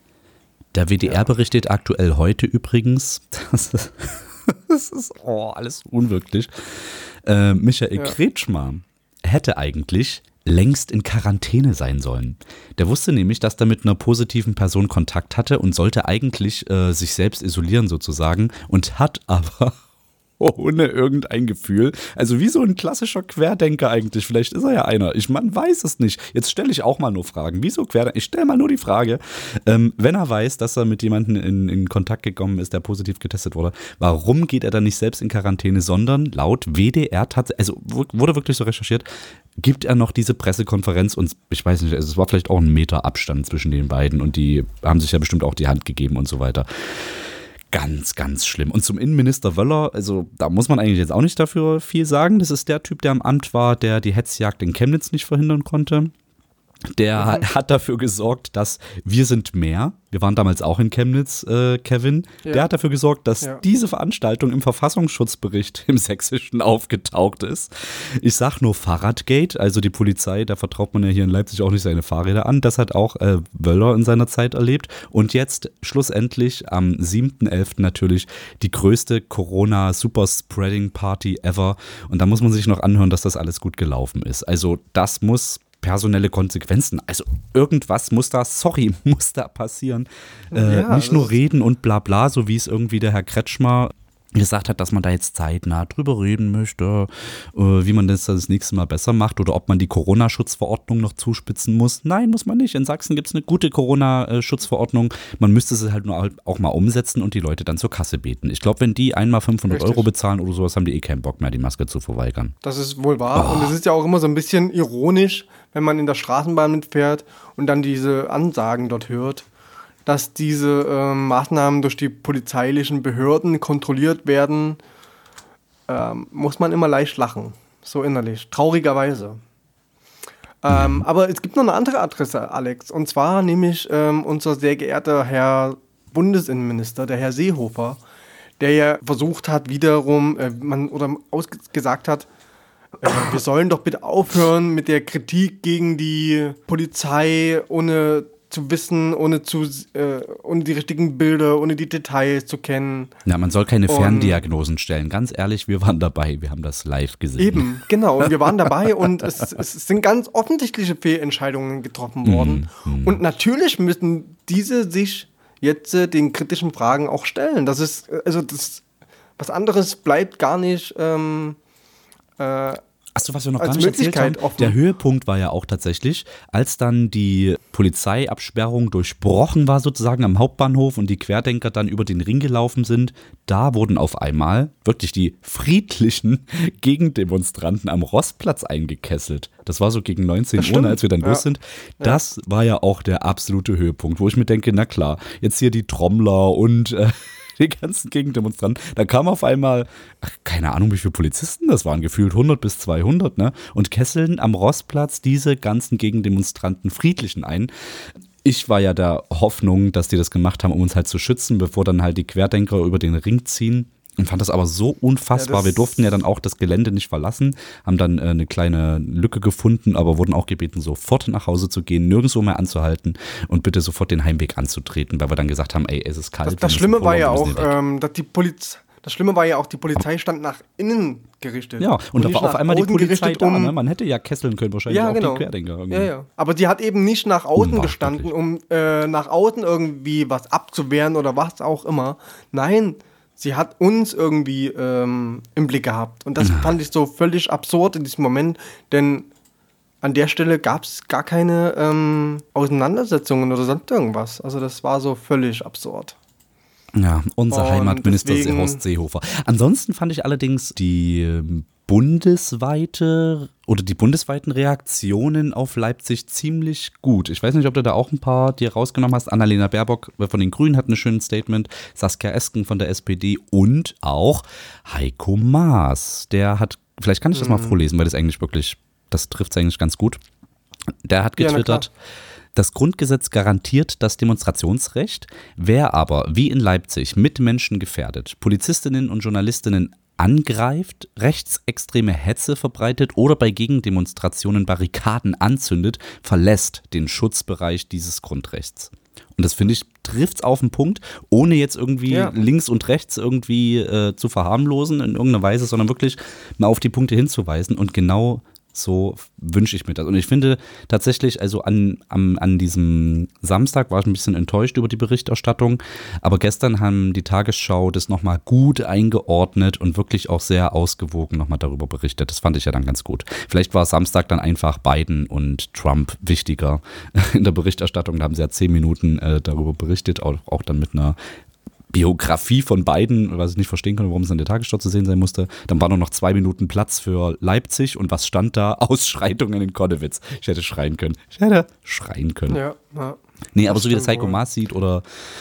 Der WDR berichtet aktuell heute übrigens, das ist alles unwirklich, Michael Kretschmer hätte eigentlich längst in Quarantäne sein sollen. Der wusste nämlich, dass er mit einer positiven Person Kontakt hatte und sollte eigentlich sich selbst isolieren sozusagen und hat aber ohne irgendein Gefühl, also wie so ein klassischer Querdenker eigentlich, vielleicht ist er ja einer, man weiß es nicht. Jetzt stelle ich auch mal nur Fragen. Wieso Querdenker? Ich stelle mal nur die Frage, wenn er weiß, dass er mit jemandem in Kontakt gekommen ist, der positiv getestet wurde, warum geht er dann nicht selbst in Quarantäne, sondern laut WDR, also wurde wirklich so recherchiert, gibt er noch diese Pressekonferenz und ich weiß nicht, also es war vielleicht auch ein Meter Abstand zwischen den beiden und die haben sich ja bestimmt auch die Hand gegeben und so weiter. Ganz, ganz schlimm. Und zum Innenminister Wöller, also da muss man eigentlich jetzt auch nicht dafür viel sagen. Das ist der Typ, der am Amt war, der die Hetzjagd in Chemnitz nicht verhindern konnte. Der hat dafür gesorgt, dass wir sind mehr. Wir waren damals auch in Chemnitz, Kevin. Ja. Der hat dafür gesorgt, dass Ja. diese Veranstaltung im Verfassungsschutzbericht im Sächsischen aufgetaucht ist. Ich sag nur Fahrradgate, also die Polizei, da vertraut man ja hier in Leipzig auch nicht seine Fahrräder an. Das hat auch Wöller in seiner Zeit erlebt. Und jetzt schlussendlich am 7.11. natürlich die größte Corona-Super-Spreading-Party ever. Und da muss man sich noch anhören, dass das alles gut gelaufen ist. Also das muss personelle Konsequenzen. Also irgendwas muss da passieren. Nicht nur reden und bla bla, so wie es irgendwie der Herr Kretschmer gesagt hat, dass man da jetzt zeitnah drüber reden möchte, wie man das nächste Mal besser macht oder ob man die Corona-Schutzverordnung noch zuspitzen muss. Nein, muss man nicht. In Sachsen gibt es eine gute Corona-Schutzverordnung. Man müsste sie halt nur auch mal umsetzen und die Leute dann zur Kasse beten. Ich glaube, wenn die einmal 500 Richtig. Euro bezahlen oder sowas, haben die keinen Bock mehr, die Maske zu verweigern. Das ist wohl wahr. Und es ist ja auch immer so ein bisschen ironisch, wenn man in der Straßenbahn mitfährt und dann diese Ansagen dort hört, dass diese Maßnahmen durch die polizeilichen Behörden kontrolliert werden, muss man immer leicht lachen. So innerlich. Traurigerweise. Aber es gibt noch eine andere Adresse, Alex. Und zwar nämlich unser sehr geehrter Herr Bundesinnenminister, der Herr Seehofer, der ja versucht hat, wiederum, gesagt hat, wir sollen doch bitte aufhören mit der Kritik gegen die Polizei, ohne zu wissen, ohne die richtigen Bilder, ohne die Details zu kennen. Ja, man soll keine Ferndiagnosen stellen. Ganz ehrlich, wir waren dabei, wir haben das live gesehen. Eben, genau. Und wir waren dabei und es sind ganz offensichtliche Fehlentscheidungen getroffen worden. Und natürlich müssen diese sich jetzt den kritischen Fragen auch stellen. Das ist, was anderes bleibt gar nicht Achso, was wir noch als gar nicht erzählt haben, Möglichkeit offen. der Höhepunkt war ja auch tatsächlich, als dann die Polizeiabsperrung durchbrochen war sozusagen am Hauptbahnhof und die Querdenker dann über den Ring gelaufen sind, da wurden auf einmal wirklich die friedlichen Gegendemonstranten am Rossplatz eingekesselt. Das war so gegen 19 Uhr, als wir dann los sind. Das war ja auch der absolute Höhepunkt, wo ich mir denke, na klar, jetzt hier die Trommler und die ganzen Gegendemonstranten. Da kamen auf einmal, keine Ahnung, wie viele Polizisten das waren, gefühlt 100 bis 200, ne? Und kesseln am Rossplatz diese ganzen Gegendemonstranten friedlichen ein. Ich war ja der Hoffnung, dass die das gemacht haben, um uns halt zu schützen, bevor dann halt die Querdenker über den Ring ziehen. Und fand das aber so unfassbar. Ja, wir durften ja dann auch das Gelände nicht verlassen, haben dann eine kleine Lücke gefunden, aber wurden auch gebeten, sofort nach Hause zu gehen, nirgendwo mehr anzuhalten und bitte sofort den Heimweg anzutreten, weil wir dann gesagt haben, ey, es ist kalt. Das Schlimme war ja auch, die Polizei stand nach innen gerichtet. Ja, und da war auf einmal die Polizei da. Ne? Man hätte ja kesseln können, wahrscheinlich auch genau. die Querdenker. Irgendwie. Ja. Aber die hat eben nicht nach außen Unwahr, gestanden, um nach außen irgendwie was abzuwehren oder was auch immer. Nein, sie hat uns irgendwie im Blick gehabt. Und das fand ich so völlig absurd in diesem Moment, denn an der Stelle gab es gar keine Auseinandersetzungen oder sonst irgendwas. Also das war so völlig absurd. Ja, unser Heimatminister deswegen, Horst Seehofer. Ansonsten fand ich allerdings die bundesweiten Reaktionen auf Leipzig ziemlich gut. Ich weiß nicht, ob du da auch ein paar dir rausgenommen hast. Annalena Baerbock von den Grünen hat ein schönes Statement, Saskia Esken von der SPD und auch Heiko Maas. Der hat, vielleicht kann ich das mal vorlesen, weil das trifft es eigentlich ganz gut. Der hat getwittert, das Grundgesetz garantiert das Demonstrationsrecht. Wer aber, wie in Leipzig, Mitmenschen gefährdet, Polizistinnen und Journalistinnen angreift, rechtsextreme Hetze verbreitet oder bei Gegendemonstrationen Barrikaden anzündet, verlässt den Schutzbereich dieses Grundrechts. Und das, finde ich, trifft es auf den Punkt, ohne jetzt irgendwie links und rechts irgendwie zu verharmlosen in irgendeiner Weise, sondern wirklich mal auf die Punkte hinzuweisen. Und genau so wünsche ich mir das. Und ich finde tatsächlich, also an diesem Samstag war ich ein bisschen enttäuscht über die Berichterstattung, aber gestern haben die Tagesschau das nochmal gut eingeordnet und wirklich auch sehr ausgewogen nochmal darüber berichtet. Das fand ich ja dann ganz gut. Vielleicht war Samstag dann einfach Biden und Trump wichtiger in der Berichterstattung. Da haben sie ja 10 Minuten darüber berichtet, auch dann mit einer Biografie von beiden, was ich nicht verstehen konnte, warum es in der Tagesschau zu sehen sein musste. Dann war noch 2 Minuten Platz für Leipzig und was stand da? Ausschreitungen in Konnewitz. Ich hätte schreien können. Ja. Nee, aber so wie das Heiko wohl. Maas sieht oder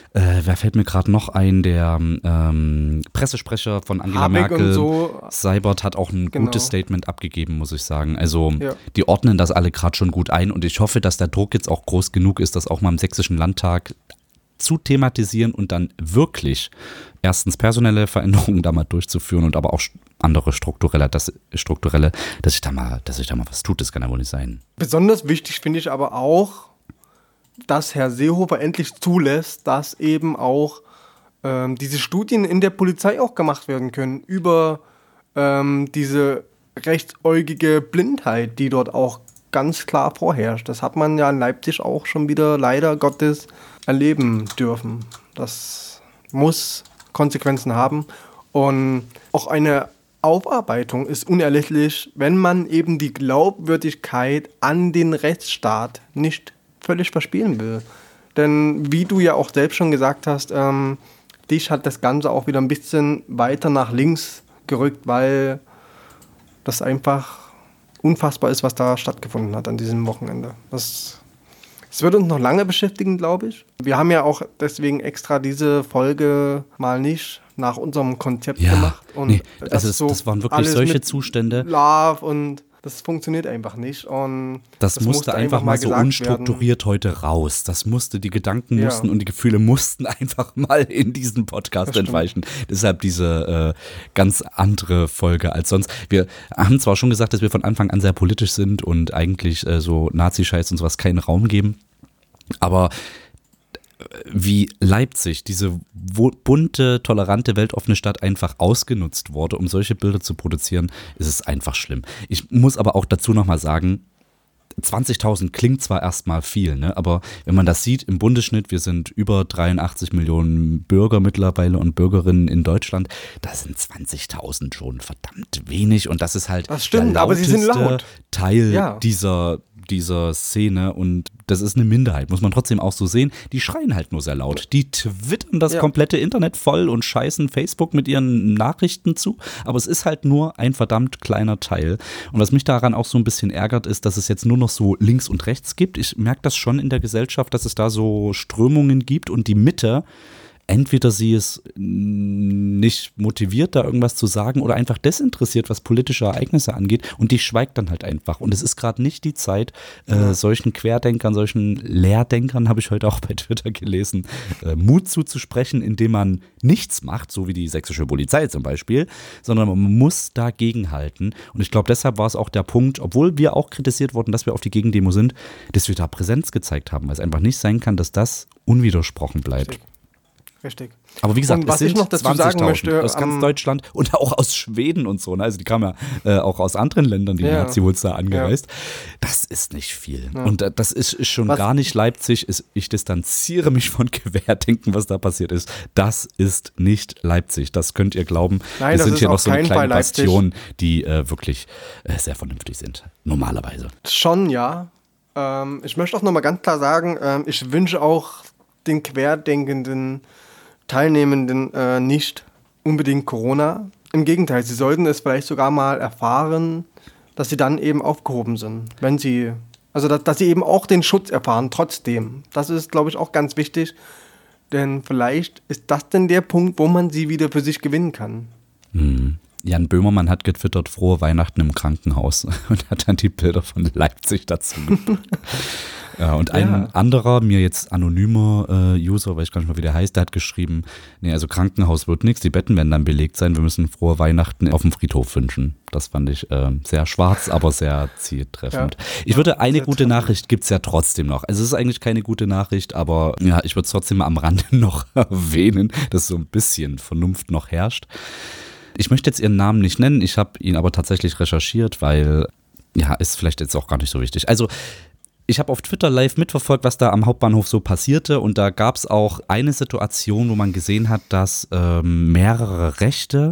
Wer fällt mir gerade noch ein? Der Pressesprecher von Angela Habeck Merkel, und so. Seibert, hat auch ein Genau. gutes Statement abgegeben, muss ich sagen. Also Ja. die ordnen das alle gerade schon gut ein und ich hoffe, dass der Druck jetzt auch groß genug ist, das auch mal im Sächsischen Landtag zu thematisieren und dann wirklich erstens personelle Veränderungen da mal durchzuführen und aber auch andere strukturelle, dass sich da mal was tut, das kann ja wohl nicht sein. Besonders wichtig finde ich aber auch, dass Herr Seehofer endlich zulässt, dass eben auch diese Studien in der Polizei auch gemacht werden können über diese rechtsäugige Blindheit, die dort auch ganz klar vorherrscht. Das hat man ja in Leipzig auch schon wieder leider Gottes erleben dürfen. Das muss Konsequenzen haben und auch eine Aufarbeitung ist unerlässlich, wenn man eben die Glaubwürdigkeit an den Rechtsstaat nicht völlig verspielen will. Denn wie du ja auch selbst schon gesagt hast, dich hat das Ganze auch wieder ein bisschen weiter nach links gerückt, weil das einfach unfassbar ist, was da stattgefunden hat an diesem Wochenende. Es wird uns noch lange beschäftigen, glaube ich. Wir haben ja auch deswegen extra diese Folge mal nicht nach unserem Konzept gemacht. Und das waren wirklich solche Zustände. Love und das funktioniert einfach nicht. Und das musste einfach mal so unstrukturiert heute raus. Die Gedanken mussten und die Gefühle mussten einfach mal in diesen Podcast entweichen. Deshalb diese ganz andere Folge als sonst. Wir haben zwar schon gesagt, dass wir von Anfang an sehr politisch sind und eigentlich so Nazi-Scheiß und sowas keinen Raum geben, aber wie Leipzig, diese bunte, tolerante, weltoffene Stadt einfach ausgenutzt wurde, um solche Bilder zu produzieren, ist es einfach schlimm. Ich muss aber auch dazu nochmal sagen, 20.000 klingt zwar erstmal viel, ne, aber wenn man das sieht im Bundesschnitt, wir sind über 83 Millionen Bürger mittlerweile und Bürgerinnen in Deutschland, da sind 20.000 schon verdammt wenig und das ist halt das stimmt, der aber sie sind laut. Teil dieser Szene und das ist eine Minderheit, muss man trotzdem auch so sehen. Die schreien halt nur sehr laut. Die twittern das komplette Internet voll und scheißen Facebook mit ihren Nachrichten zu, aber es ist halt nur ein verdammt kleiner Teil. Und was mich daran auch so ein bisschen ärgert, ist, dass es jetzt nur noch so links und rechts gibt. Ich merke das schon in der Gesellschaft, dass es da so Strömungen gibt und die Mitte, entweder sie ist nicht motiviert, da irgendwas zu sagen oder einfach desinteressiert, was politische Ereignisse angeht und die schweigt dann halt einfach. Und es ist gerade nicht die Zeit, solchen Querdenkern, solchen Leerdenkern, habe ich heute auch bei Twitter gelesen, Mut zuzusprechen, indem man nichts macht, so wie die sächsische Polizei zum Beispiel, sondern man muss dagegenhalten. Und ich glaube, deshalb war es auch der Punkt, obwohl wir auch kritisiert wurden, dass wir auf die Gegendemo sind, dass wir da Präsenz gezeigt haben, weil es einfach nicht sein kann, dass das unwidersprochen bleibt. Richtig. Aber wie gesagt, und was es sind ich noch dazu sagen möchte, aus ganz Deutschland und auch aus Schweden und so. Ne? Also die kamen ja auch aus anderen Ländern, die Nazi-Woods da angereist. Ja. Das ist nicht viel. Ja. Und das ist schon gar nicht Leipzig. Ich distanziere mich von Querdenken, was da passiert ist. Das ist nicht Leipzig. Das könnt ihr glauben. Nein, wir sind hier noch so eine kleine Bastion, die wirklich sehr vernünftig sind. Normalerweise. Schon, ja. Ich möchte auch nochmal ganz klar sagen, ich wünsche auch den querdenkenden Teilnehmenden nicht unbedingt Corona. Im Gegenteil, sie sollten es vielleicht sogar mal erfahren, dass sie dann eben aufgehoben sind. Wenn sie, also dass sie eben auch den Schutz erfahren, trotzdem. Das ist, glaube ich, auch ganz wichtig. Denn vielleicht ist das denn der Punkt, wo man sie wieder für sich gewinnen kann. Jan Böhmermann hat getwittert, frohe Weihnachten im Krankenhaus und hat dann die Bilder von Leipzig dazu gemacht. Ja, und ein anderer, mir jetzt anonymer User, weiß ich gar nicht mal, wie der heißt, der hat geschrieben, nee, also Krankenhaus wird nichts, die Betten werden dann belegt sein, wir müssen frohe Weihnachten auf dem Friedhof wünschen. Das fand ich sehr schwarz, aber sehr zieltreffend. Ja. Ich würde, eine gute Nachricht gibt es ja trotzdem noch. Also es ist eigentlich keine gute Nachricht, aber ja, ich würde es trotzdem mal am Rande noch erwähnen, dass so ein bisschen Vernunft noch herrscht. Ich möchte jetzt ihren Namen nicht nennen, ich habe ihn aber tatsächlich recherchiert, weil, ja, ist vielleicht jetzt auch gar nicht so wichtig. Also, ich habe auf Twitter live mitverfolgt, was da am Hauptbahnhof so passierte und da gab es auch eine Situation, wo man gesehen hat, dass mehrere Rechte,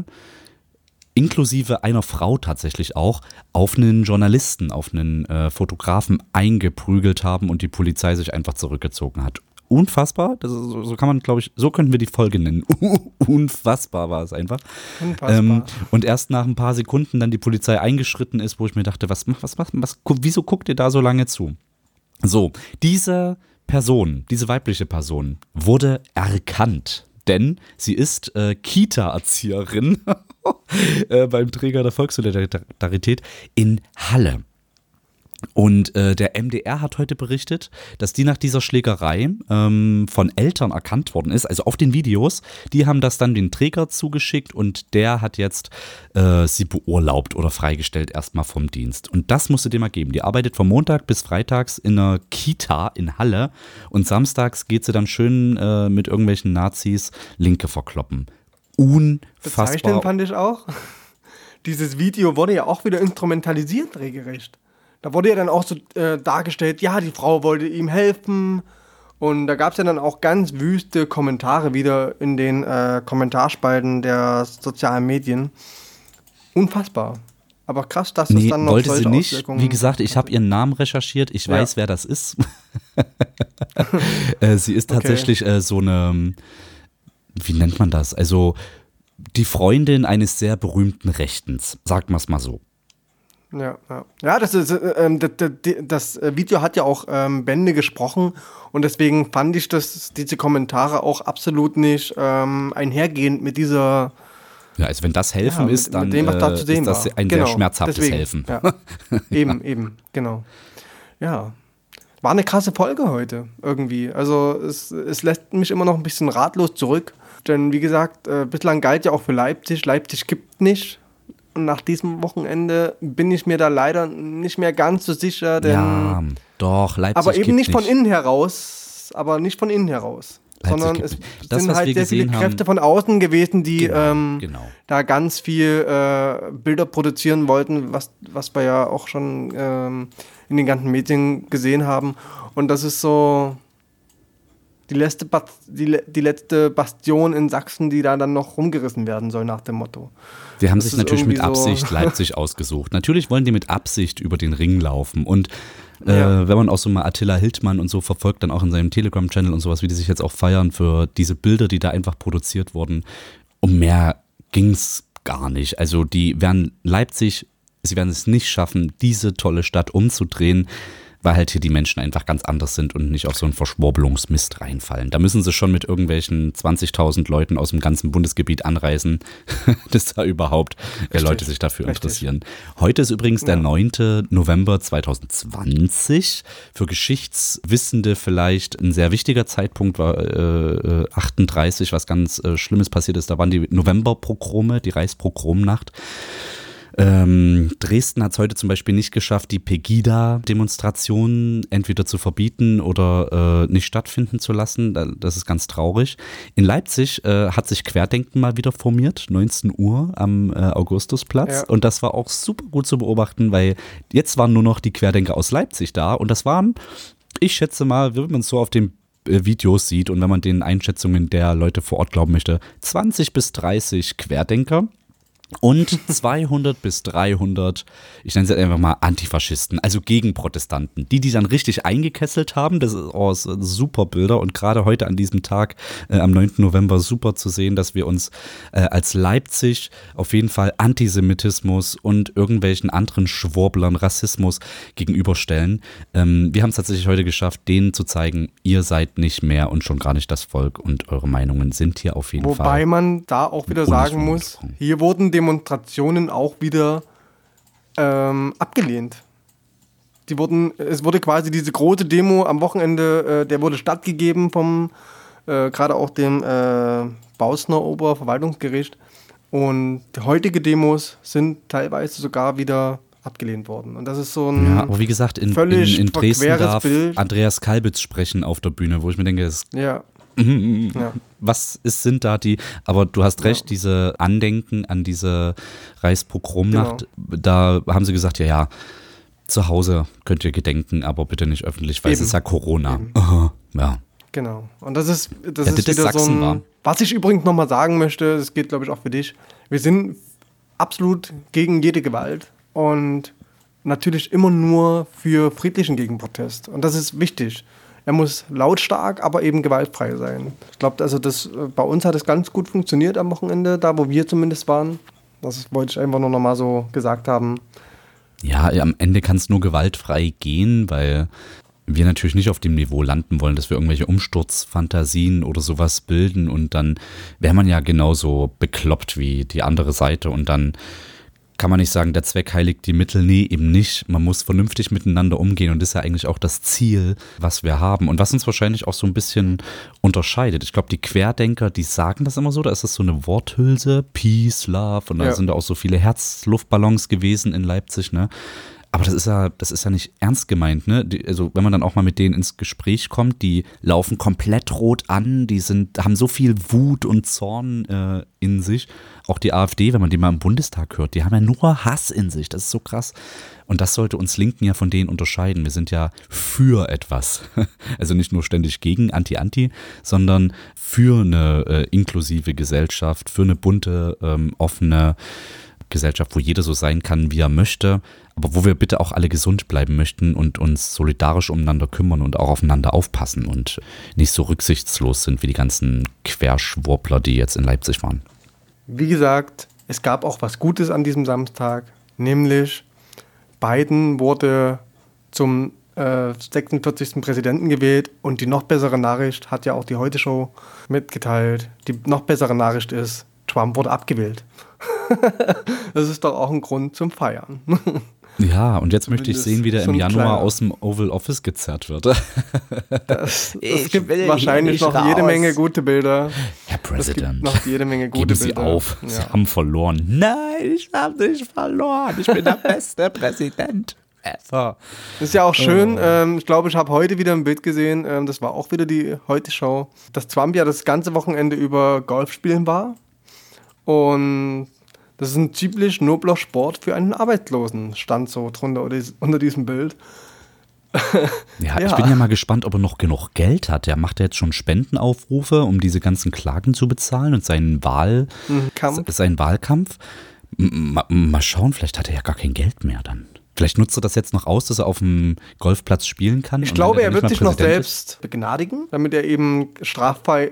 inklusive einer Frau tatsächlich auch, auf einen Journalisten, auf einen Fotografen eingeprügelt haben und die Polizei sich einfach zurückgezogen hat. Unfassbar, so kann man, glaube ich, so könnten wir die Folge nennen. Unfassbar war es einfach. Unfassbar. Und erst nach ein paar Sekunden dann die Polizei eingeschritten ist, wo ich mir dachte, wieso guckt ihr da so lange zu? So, diese Person, diese weibliche Person, wurde erkannt. Denn sie ist Kita-Erzieherin beim Träger der Volkssolidarität in Halle. Und der MDR hat heute berichtet, dass die nach dieser Schlägerei von Eltern erkannt worden ist, also auf den Videos. Die haben das dann den Träger zugeschickt und der hat jetzt sie beurlaubt oder freigestellt erstmal vom Dienst. Und das musst du dir mal geben. Die arbeitet von Montag bis Freitags in einer Kita in Halle und samstags geht sie dann schön mit irgendwelchen Nazis Linke verkloppen. Unfassbar. Bezeichnend fand ich auch. Dieses Video wurde ja auch wieder instrumentalisiert, regelrecht. Da wurde ja dann auch so dargestellt, ja, die Frau wollte ihm helfen. Und da gab es ja dann auch ganz wüste Kommentare wieder in den Kommentarspalten der sozialen Medien. Unfassbar. Aber krass, dass es dann noch wollte solche sie nicht. Auswirkungen Wie gesagt, ich habe ihren Namen recherchiert. Ich weiß, wer das ist. Sie ist tatsächlich so eine, wie nennt man das? Also die Freundin eines sehr berühmten Rechtens. Sagt man es mal so. Ja, das Video hat ja auch Bände gesprochen und deswegen fand ich diese Kommentare auch absolut nicht einhergehend mit dieser. Ja, also wenn das Helfen ist, dann dem, was da zu sehen ist das war. ein sehr schmerzhaftes Helfen. Ja. Eben, genau. Ja, war eine krasse Folge heute irgendwie. Also es lässt mich immer noch ein bisschen ratlos zurück, denn wie gesagt, bislang galt ja auch für Leipzig. Leipzig kippt nicht. Und nach diesem Wochenende bin ich mir da leider nicht mehr ganz so sicher, denn ja, doch, Leipzig aber eben nicht von nicht. innen heraus, sondern es das, sind was halt wir sehr viele gesehen Kräfte haben, von außen gewesen, die genau. da ganz viel Bilder produzieren wollten, was wir ja auch schon in den ganzen Medien gesehen haben. Und das ist so die letzte Bastion in Sachsen, die da dann noch rumgerissen werden soll, nach dem Motto. Die haben Das sich ist natürlich mit irgendwie so Absicht Leipzig ausgesucht. Natürlich wollen die mit Absicht über den Ring laufen. Und wenn man auch so mal Attila Hildmann und so verfolgt, dann auch in seinem Telegram-Channel und sowas, wie die sich jetzt auch feiern für diese Bilder, die da einfach produziert wurden, um mehr ging's gar nicht. Also sie werden es nicht schaffen, diese tolle Stadt umzudrehen, weil halt hier die Menschen einfach ganz anders sind und nicht auf so einen Verschwurbelungsmist reinfallen. Da müssen sie schon mit irgendwelchen 20.000 Leuten aus dem ganzen Bundesgebiet anreisen, dass da überhaupt Leute sich dafür interessieren. Heute ist übrigens der 9. November 2020. Für Geschichtswissende vielleicht ein sehr wichtiger Zeitpunkt, war 38, was ganz Schlimmes passiert ist. Da waren die Novemberpogrome, die Reichspogromnacht. Dresden hat es heute zum Beispiel nicht geschafft, die Pegida-Demonstrationen entweder zu verbieten oder nicht stattfinden zu lassen. Das ist ganz traurig. In Leipzig hat sich Querdenken mal wieder formiert, 19 Uhr am Augustusplatz. Ja. Und das war auch super gut zu beobachten, weil jetzt waren nur noch die Querdenker aus Leipzig da. Und das waren, ich schätze mal, wenn man es so auf den Videos sieht und wenn man den Einschätzungen der Leute vor Ort glauben möchte, 20 bis 30 Querdenker. Und 200 bis 300, ich nenne es jetzt einfach mal Antifaschisten, also Gegenprotestanten, die dann richtig eingekesselt haben. Das sind super Bilder und gerade heute an diesem Tag, am 9. November, super zu sehen, dass wir uns als Leipzig auf jeden Fall Antisemitismus und irgendwelchen anderen Schwurblern, Rassismus gegenüberstellen. Wir haben es tatsächlich heute geschafft, denen zu zeigen, ihr seid nicht mehr und schon gar nicht das Volk und eure Meinungen sind hier auf jeden Fall. Wobei man da auch wieder sagen muss, hier wurden Demonstrationen auch wieder abgelehnt. Es wurde quasi diese große Demo am Wochenende, der wurde stattgegeben vom gerade auch dem Bausner Oberverwaltungsgericht. Und die heutige Demos sind teilweise sogar wieder abgelehnt worden. Und das ist so ein aber wie gesagt, in Dresden darf Bild. Andreas Kalbitz sprechen auf der Bühne, wo ich mir denke, das was sind da aber du hast recht, diese Andenken an diese Reichspogromnacht, da haben sie gesagt, ja, zu Hause könnt ihr gedenken, aber bitte nicht öffentlich, weil es ist ja Corona. Ja. Genau. Und das ist wieder so ein, was ich übrigens nochmal sagen möchte, das geht glaube ich auch für dich, wir sind absolut gegen jede Gewalt und natürlich immer nur für friedlichen Gegenprotest. Und das ist wichtig. Er muss lautstark, aber eben gewaltfrei sein. Ich glaube, also bei uns hat es ganz gut funktioniert am Wochenende, da wo wir zumindest waren. Das wollte ich einfach nur noch mal so gesagt haben. Ja, am Ende kann es nur gewaltfrei gehen, weil wir natürlich nicht auf dem Niveau landen wollen, dass wir irgendwelche Umsturzfantasien oder sowas bilden und dann wäre man ja genauso bekloppt wie die andere Seite und dann kann man nicht sagen, der Zweck heiligt die Mittel. Nee, eben nicht. Man muss vernünftig miteinander umgehen und das ist ja eigentlich auch das Ziel, was wir haben und was uns wahrscheinlich auch so ein bisschen unterscheidet. Ich glaube, die Querdenker, die sagen das immer so, da ist das so eine Worthülse, Peace, Love und da sind da auch so viele Herzluftballons gewesen in Leipzig, ne? Aber das ist ja nicht ernst gemeint, ne? Also wenn man dann auch mal mit denen ins Gespräch kommt, die laufen komplett rot an, haben so viel Wut und Zorn in sich. Auch die AfD, wenn man die mal im Bundestag hört, die haben ja nur Hass in sich. Das ist so krass. Und das sollte uns Linken ja von denen unterscheiden. Wir sind ja für etwas. Also nicht nur ständig gegen Anti-Anti, sondern für eine inklusive Gesellschaft, für eine bunte, offene Gesellschaft, wo jeder so sein kann, wie er möchte, aber wo wir bitte auch alle gesund bleiben möchten und uns solidarisch umeinander kümmern und auch aufeinander aufpassen und nicht so rücksichtslos sind wie die ganzen Querschwurbler, die jetzt in Leipzig waren. Wie gesagt, es gab auch was Gutes an diesem Samstag, nämlich Biden wurde zum 46. Präsidenten gewählt und die noch bessere Nachricht hat ja auch die Heute-Show mitgeteilt. Die noch bessere Nachricht ist, Trump wurde abgewählt. Das ist doch auch ein Grund zum Feiern. Ja, und jetzt möchte ich sehen, wie der im Januar aus dem Oval Office gezerrt wird. Es gibt wahrscheinlich noch jede Menge gute Bilder. Herr Präsident, noch jede Menge gute geben Sie Bilder. auf, Sie haben verloren. Nein, ich habe nicht verloren. Ich bin der beste Präsident ever. Das ist ja auch schön. Ich glaube, ich habe heute wieder ein Bild gesehen. Das war auch wieder die Heute-Show. Dass Trump ja das ganze Wochenende über Golf spielen war. Und das ist ein ziemlich nobler Sport für einen Arbeitslosen, stand so drunter unter diesem Bild. Ja, ich bin ja mal gespannt, ob er noch genug Geld hat. Er macht ja jetzt schon Spendenaufrufe, um diese ganzen Klagen zu bezahlen und seinen Wahlkampf. Mal schauen, vielleicht hat er ja gar kein Geld mehr dann. Vielleicht nutzt er das jetzt noch aus, dass er auf dem Golfplatz spielen kann. Ich glaube, er wird sich noch selbst begnadigen, damit er eben straffrei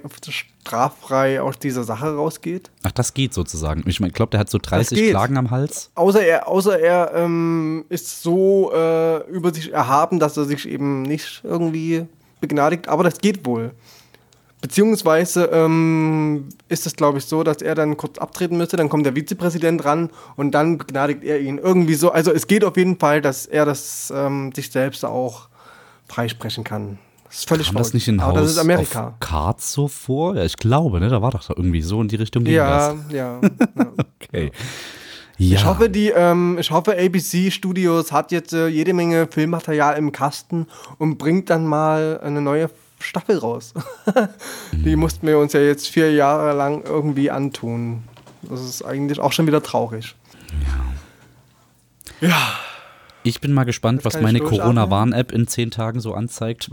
aus dieser Sache rausgeht. Ach, das geht sozusagen. Ich glaube, der hat so 30 Klagen am Hals. Außer er ist so über sich erhaben, dass er sich eben nicht irgendwie begnadigt. Aber das geht wohl. Beziehungsweise ist es, glaube ich, so, dass er dann kurz abtreten müsste, dann kommt der Vizepräsident ran und dann begnadigt er ihn. Irgendwie so. Also es geht auf jeden Fall, dass er das sich selbst auch freisprechen kann. Das ist völlig verrückt. Das nicht in Haus das ist Amerika. Auf Cards so vor? Ja, ich glaube, ne? Da war doch irgendwie so in die Richtung. Ja. Okay. Ja. Ich hoffe, ABC Studios hat jetzt jede Menge Filmmaterial im Kasten und bringt dann mal eine neue Staffel raus. Die mussten wir uns ja jetzt 4 Jahre lang irgendwie antun. Das ist eigentlich auch schon wieder traurig. Ja. Ich bin mal gespannt, was meine Corona-Warn-App in 10 Tagen so anzeigt.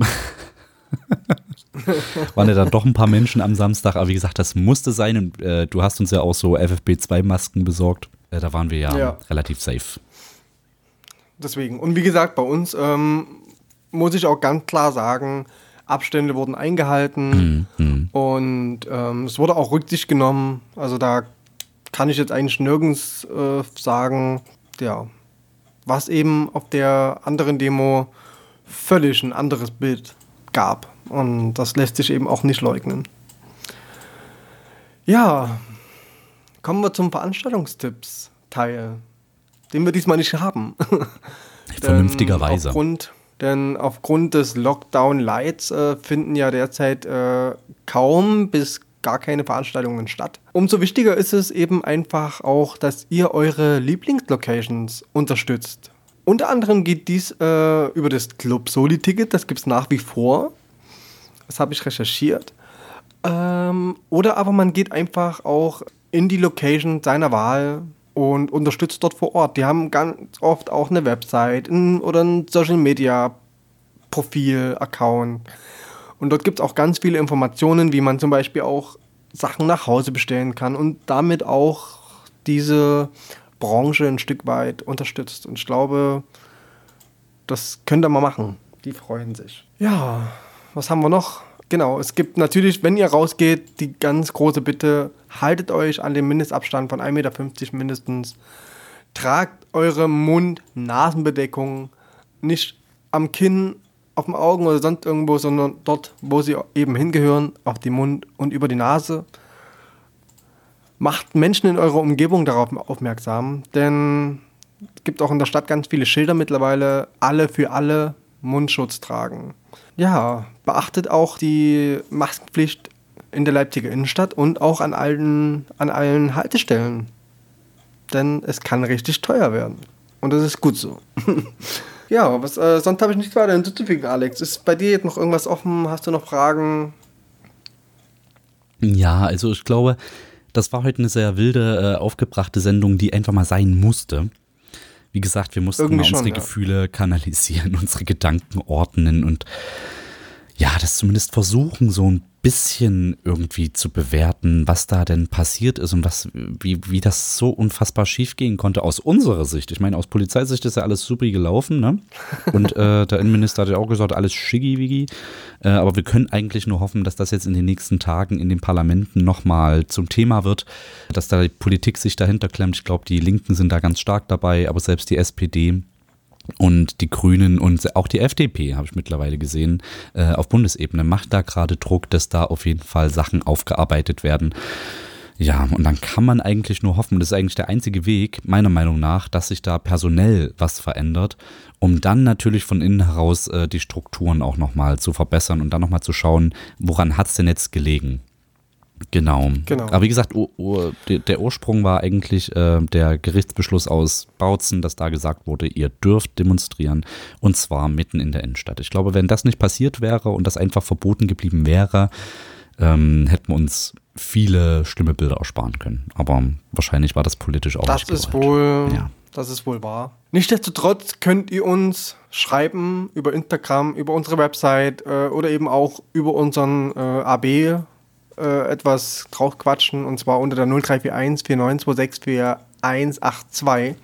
Waren ja dann doch ein paar Menschen am Samstag, aber wie gesagt, das musste sein. Und, du hast uns ja auch so FFP2-Masken besorgt. Da waren wir ja relativ safe. Deswegen. Und wie gesagt, bei uns muss ich auch ganz klar sagen, Abstände wurden eingehalten und es wurde auch Rücksicht genommen. Also da kann ich jetzt eigentlich nirgends sagen, ja, was eben auf der anderen Demo völlig ein anderes Bild gab. Und das lässt sich eben auch nicht leugnen. Ja, kommen wir zum Veranstaltungstipps-Teil, den wir diesmal nicht haben. Vernünftigerweise. Denn aufgrund des Lockdown-Lights finden ja derzeit kaum bis gar keine Veranstaltungen statt. Umso wichtiger ist es eben einfach auch, dass ihr eure Lieblingslocations unterstützt. Unter anderem geht dies über das Club Soli-Ticket, das gibt es nach wie vor. Das habe ich recherchiert. Oder aber man geht einfach auch in die Location seiner Wahl und unterstützt dort vor Ort. Die haben ganz oft auch eine Website oder ein Social-Media-Profil-Account. Und dort gibt es auch ganz viele Informationen, wie man zum Beispiel auch Sachen nach Hause bestellen kann und damit auch diese Branche ein Stück weit unterstützt. Und ich glaube, das könnt ihr mal machen. Die freuen sich. Ja, was haben wir noch? Genau, es gibt natürlich, wenn ihr rausgeht, die ganz große Bitte, haltet euch an den Mindestabstand von 1,50 Meter mindestens. Tragt eure Mund-Nasenbedeckung nicht am Kinn auf den Augen oder sonst irgendwo, sondern dort, wo sie eben hingehören, auf den Mund und über die Nase. Macht Menschen in eurer Umgebung darauf aufmerksam, denn es gibt auch in der Stadt ganz viele Schilder mittlerweile, alle für alle Mundschutz tragen. Ja, beachtet auch die Maskenpflicht in der Leipziger Innenstadt und auch an allen Haltestellen. Denn es kann richtig teuer werden. Und das ist gut so. Ja, sonst habe ich nichts weiter hinzuzufügen, Alex. Ist bei dir jetzt noch irgendwas offen? Hast du noch Fragen? Ja, also ich glaube, das war heute eine sehr wilde, aufgebrachte Sendung, die einfach mal sein musste. Wie gesagt, wir mussten Irgendwie mal unsere schon, ja. Gefühle kanalisieren, unsere Gedanken ordnen und ja, das zumindest versuchen, so ein bisschen irgendwie zu bewerten, was da denn passiert ist und wie das so unfassbar schief gehen konnte aus unserer Sicht. Ich meine, aus Polizeisicht ist ja alles super gelaufen, ne? Und der Innenminister hat ja auch gesagt, alles schiggi-wiggi. Aber wir können eigentlich nur hoffen, dass das jetzt in den nächsten Tagen in den Parlamenten nochmal zum Thema wird, dass da die Politik sich dahinter klemmt. Ich glaube, die Linken sind da ganz stark dabei, aber selbst die SPD und die Grünen und auch die FDP, habe ich mittlerweile gesehen, auf Bundesebene macht da gerade Druck, dass da auf jeden Fall Sachen aufgearbeitet werden. Ja, und dann kann man eigentlich nur hoffen, das ist eigentlich der einzige Weg, meiner Meinung nach, dass sich da personell was verändert, um dann natürlich von innen heraus die Strukturen auch nochmal zu verbessern und dann nochmal zu schauen, woran hat es denn jetzt gelegen? Genau. Aber wie gesagt, der Ursprung war eigentlich der Gerichtsbeschluss aus Bautzen, dass da gesagt wurde, ihr dürft demonstrieren und zwar mitten in der Innenstadt. Ich glaube, wenn das nicht passiert wäre und das einfach verboten geblieben wäre, hätten wir uns viele schlimme Bilder ersparen können. Aber wahrscheinlich war das politisch auch nicht gewollt. Das ist wohl wahr. Nichtsdestotrotz könnt ihr uns schreiben über Instagram, über unsere Website oder eben auch über unseren AB etwas drauf quatschen, und zwar unter der 0341 4926 4182.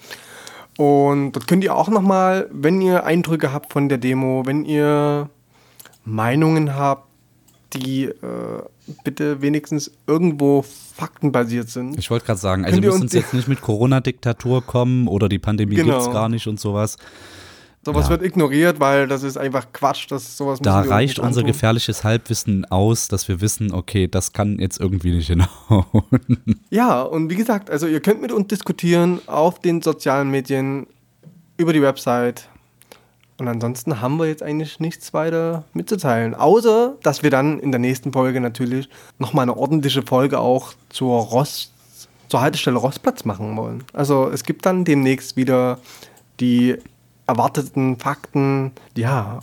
Und dort könnt ihr auch nochmal, wenn ihr Eindrücke habt von der Demo, wenn ihr Meinungen habt, die bitte wenigstens irgendwo faktenbasiert sind. Ich wollte gerade sagen, also wir müssen uns jetzt nicht mit Corona-Diktatur kommen oder die Pandemie gibt's gar nicht und sowas. Sowas wird ignoriert, weil das ist einfach Quatsch. Da reicht unser gefährliches Halbwissen aus, dass wir wissen, okay, das kann jetzt irgendwie nicht hinhauen. Ja, und wie gesagt, also ihr könnt mit uns diskutieren auf den sozialen Medien, über die Website. Und ansonsten haben wir jetzt eigentlich nichts weiter mitzuteilen. Außer, dass wir dann in der nächsten Folge natürlich nochmal eine ordentliche Folge auch zur Haltestelle Rostplatz machen wollen. Also es gibt dann demnächst wieder die erwarteten Fakten, die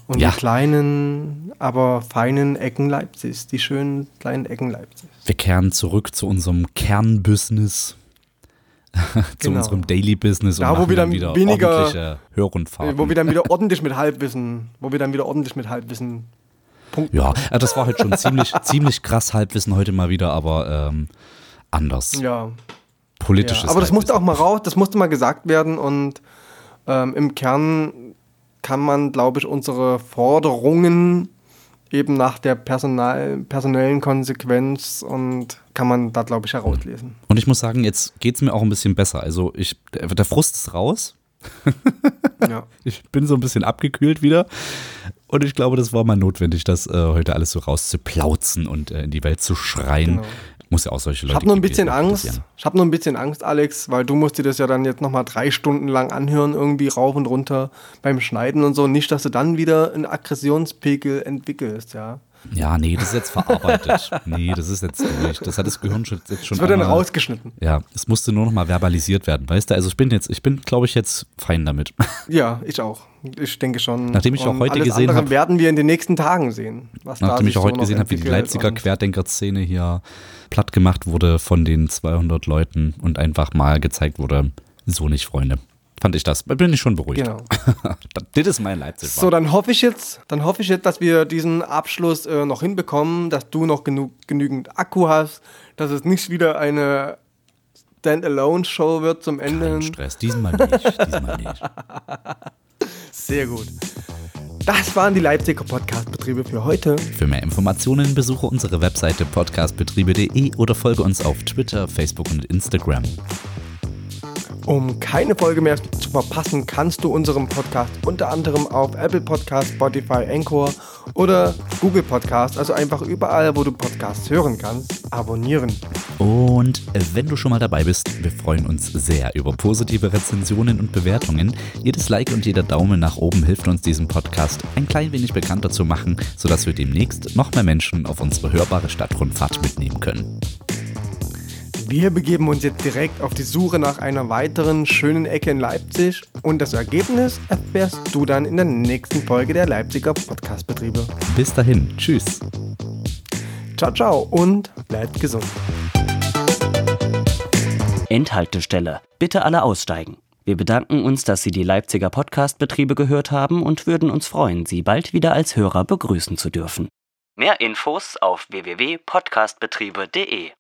kleinen, aber feinen Ecken Leipzigs, die schönen kleinen Ecken Leipzigs. Wir kehren zurück zu unserem Kernbusiness, zu unserem Daily Business und machen dann wieder ordentliche Hörrundfahrten. Wo wir dann wieder ordentlich mit Halbwissen punkten. Ja, das war heute schon ziemlich krass Halbwissen heute mal wieder, aber anders. Ja. Politisches aber das musste auch mal raus, das musste mal gesagt werden und im Kern kann man, glaube ich, unsere Forderungen eben nach der personellen Konsequenz und kann man da, glaube ich, herauslesen. Und ich muss sagen, jetzt geht es mir auch ein bisschen besser. Also der Frust ist raus. Ja. Ich bin so ein bisschen abgekühlt wieder. Und ich glaube, das war mal notwendig, das heute alles so rauszuplauzen und in die Welt zu schreien. Genau. Muss ja auch solche Leute Ich habe nur ein bisschen Angst, Alex, weil du musst dir das ja dann jetzt nochmal 3 Stunden lang anhören, irgendwie rauf und runter beim Schneiden und so. Nicht, dass du dann wieder einen Aggressionspegel entwickelst, ja. Ja, nee, das ist jetzt verarbeitet. Nee, das ist jetzt durch. Das hat das Gehirn jetzt schon. Das wird dann rausgeschnitten. Ja, es musste nur noch mal verbalisiert werden, weißt du? Also ich bin, glaube ich, jetzt fein damit. Ja, ich auch. Ich denke schon. Nachdem ich auch heute gesehen habe, werden wir in den nächsten Tagen sehen. Nachdem ich auch heute gesehen habe, wie die Leipziger Querdenker-Szene hier platt gemacht wurde von den 200 Leuten und einfach mal gezeigt wurde, so nicht, Freunde. Fand ich das. Bin ich schon beruhigt. Genau. Das ist mein Leipzig. So, dann hoffe ich jetzt, dass wir diesen Abschluss noch hinbekommen, dass du noch genügend Akku hast, dass es nicht wieder eine Stand-Alone-Show wird zum Ende. Kein Stress, diesmal nicht. Sehr gut. Das waren die Leipziger Podcast-Betriebe für heute. Für mehr Informationen besuche unsere Webseite podcastbetriebe.de oder folge uns auf Twitter, Facebook und Instagram. Um keine Folge mehr zu verpassen, kannst du unseren Podcast unter anderem auf Apple Podcasts, Spotify, Anchor oder Google Podcasts, also einfach überall, wo du Podcasts hören kannst, abonnieren. Und wenn du schon mal dabei bist, wir freuen uns sehr über positive Rezensionen und Bewertungen. Jedes Like und jeder Daumen nach oben hilft uns, diesen Podcast ein klein wenig bekannter zu machen, sodass wir demnächst noch mehr Menschen auf unsere hörbare Stadtrundfahrt mitnehmen können. Wir begeben uns jetzt direkt auf die Suche nach einer weiteren schönen Ecke in Leipzig und das Ergebnis erfährst du dann in der nächsten Folge der Leipziger Podcastbetriebe. Bis dahin, tschüss. Ciao, ciao und bleibt gesund. Endhaltestelle. Bitte alle aussteigen. Wir bedanken uns, dass Sie die Leipziger Podcastbetriebe gehört haben und würden uns freuen, Sie bald wieder als Hörer begrüßen zu dürfen. Mehr Infos auf www.podcastbetriebe.de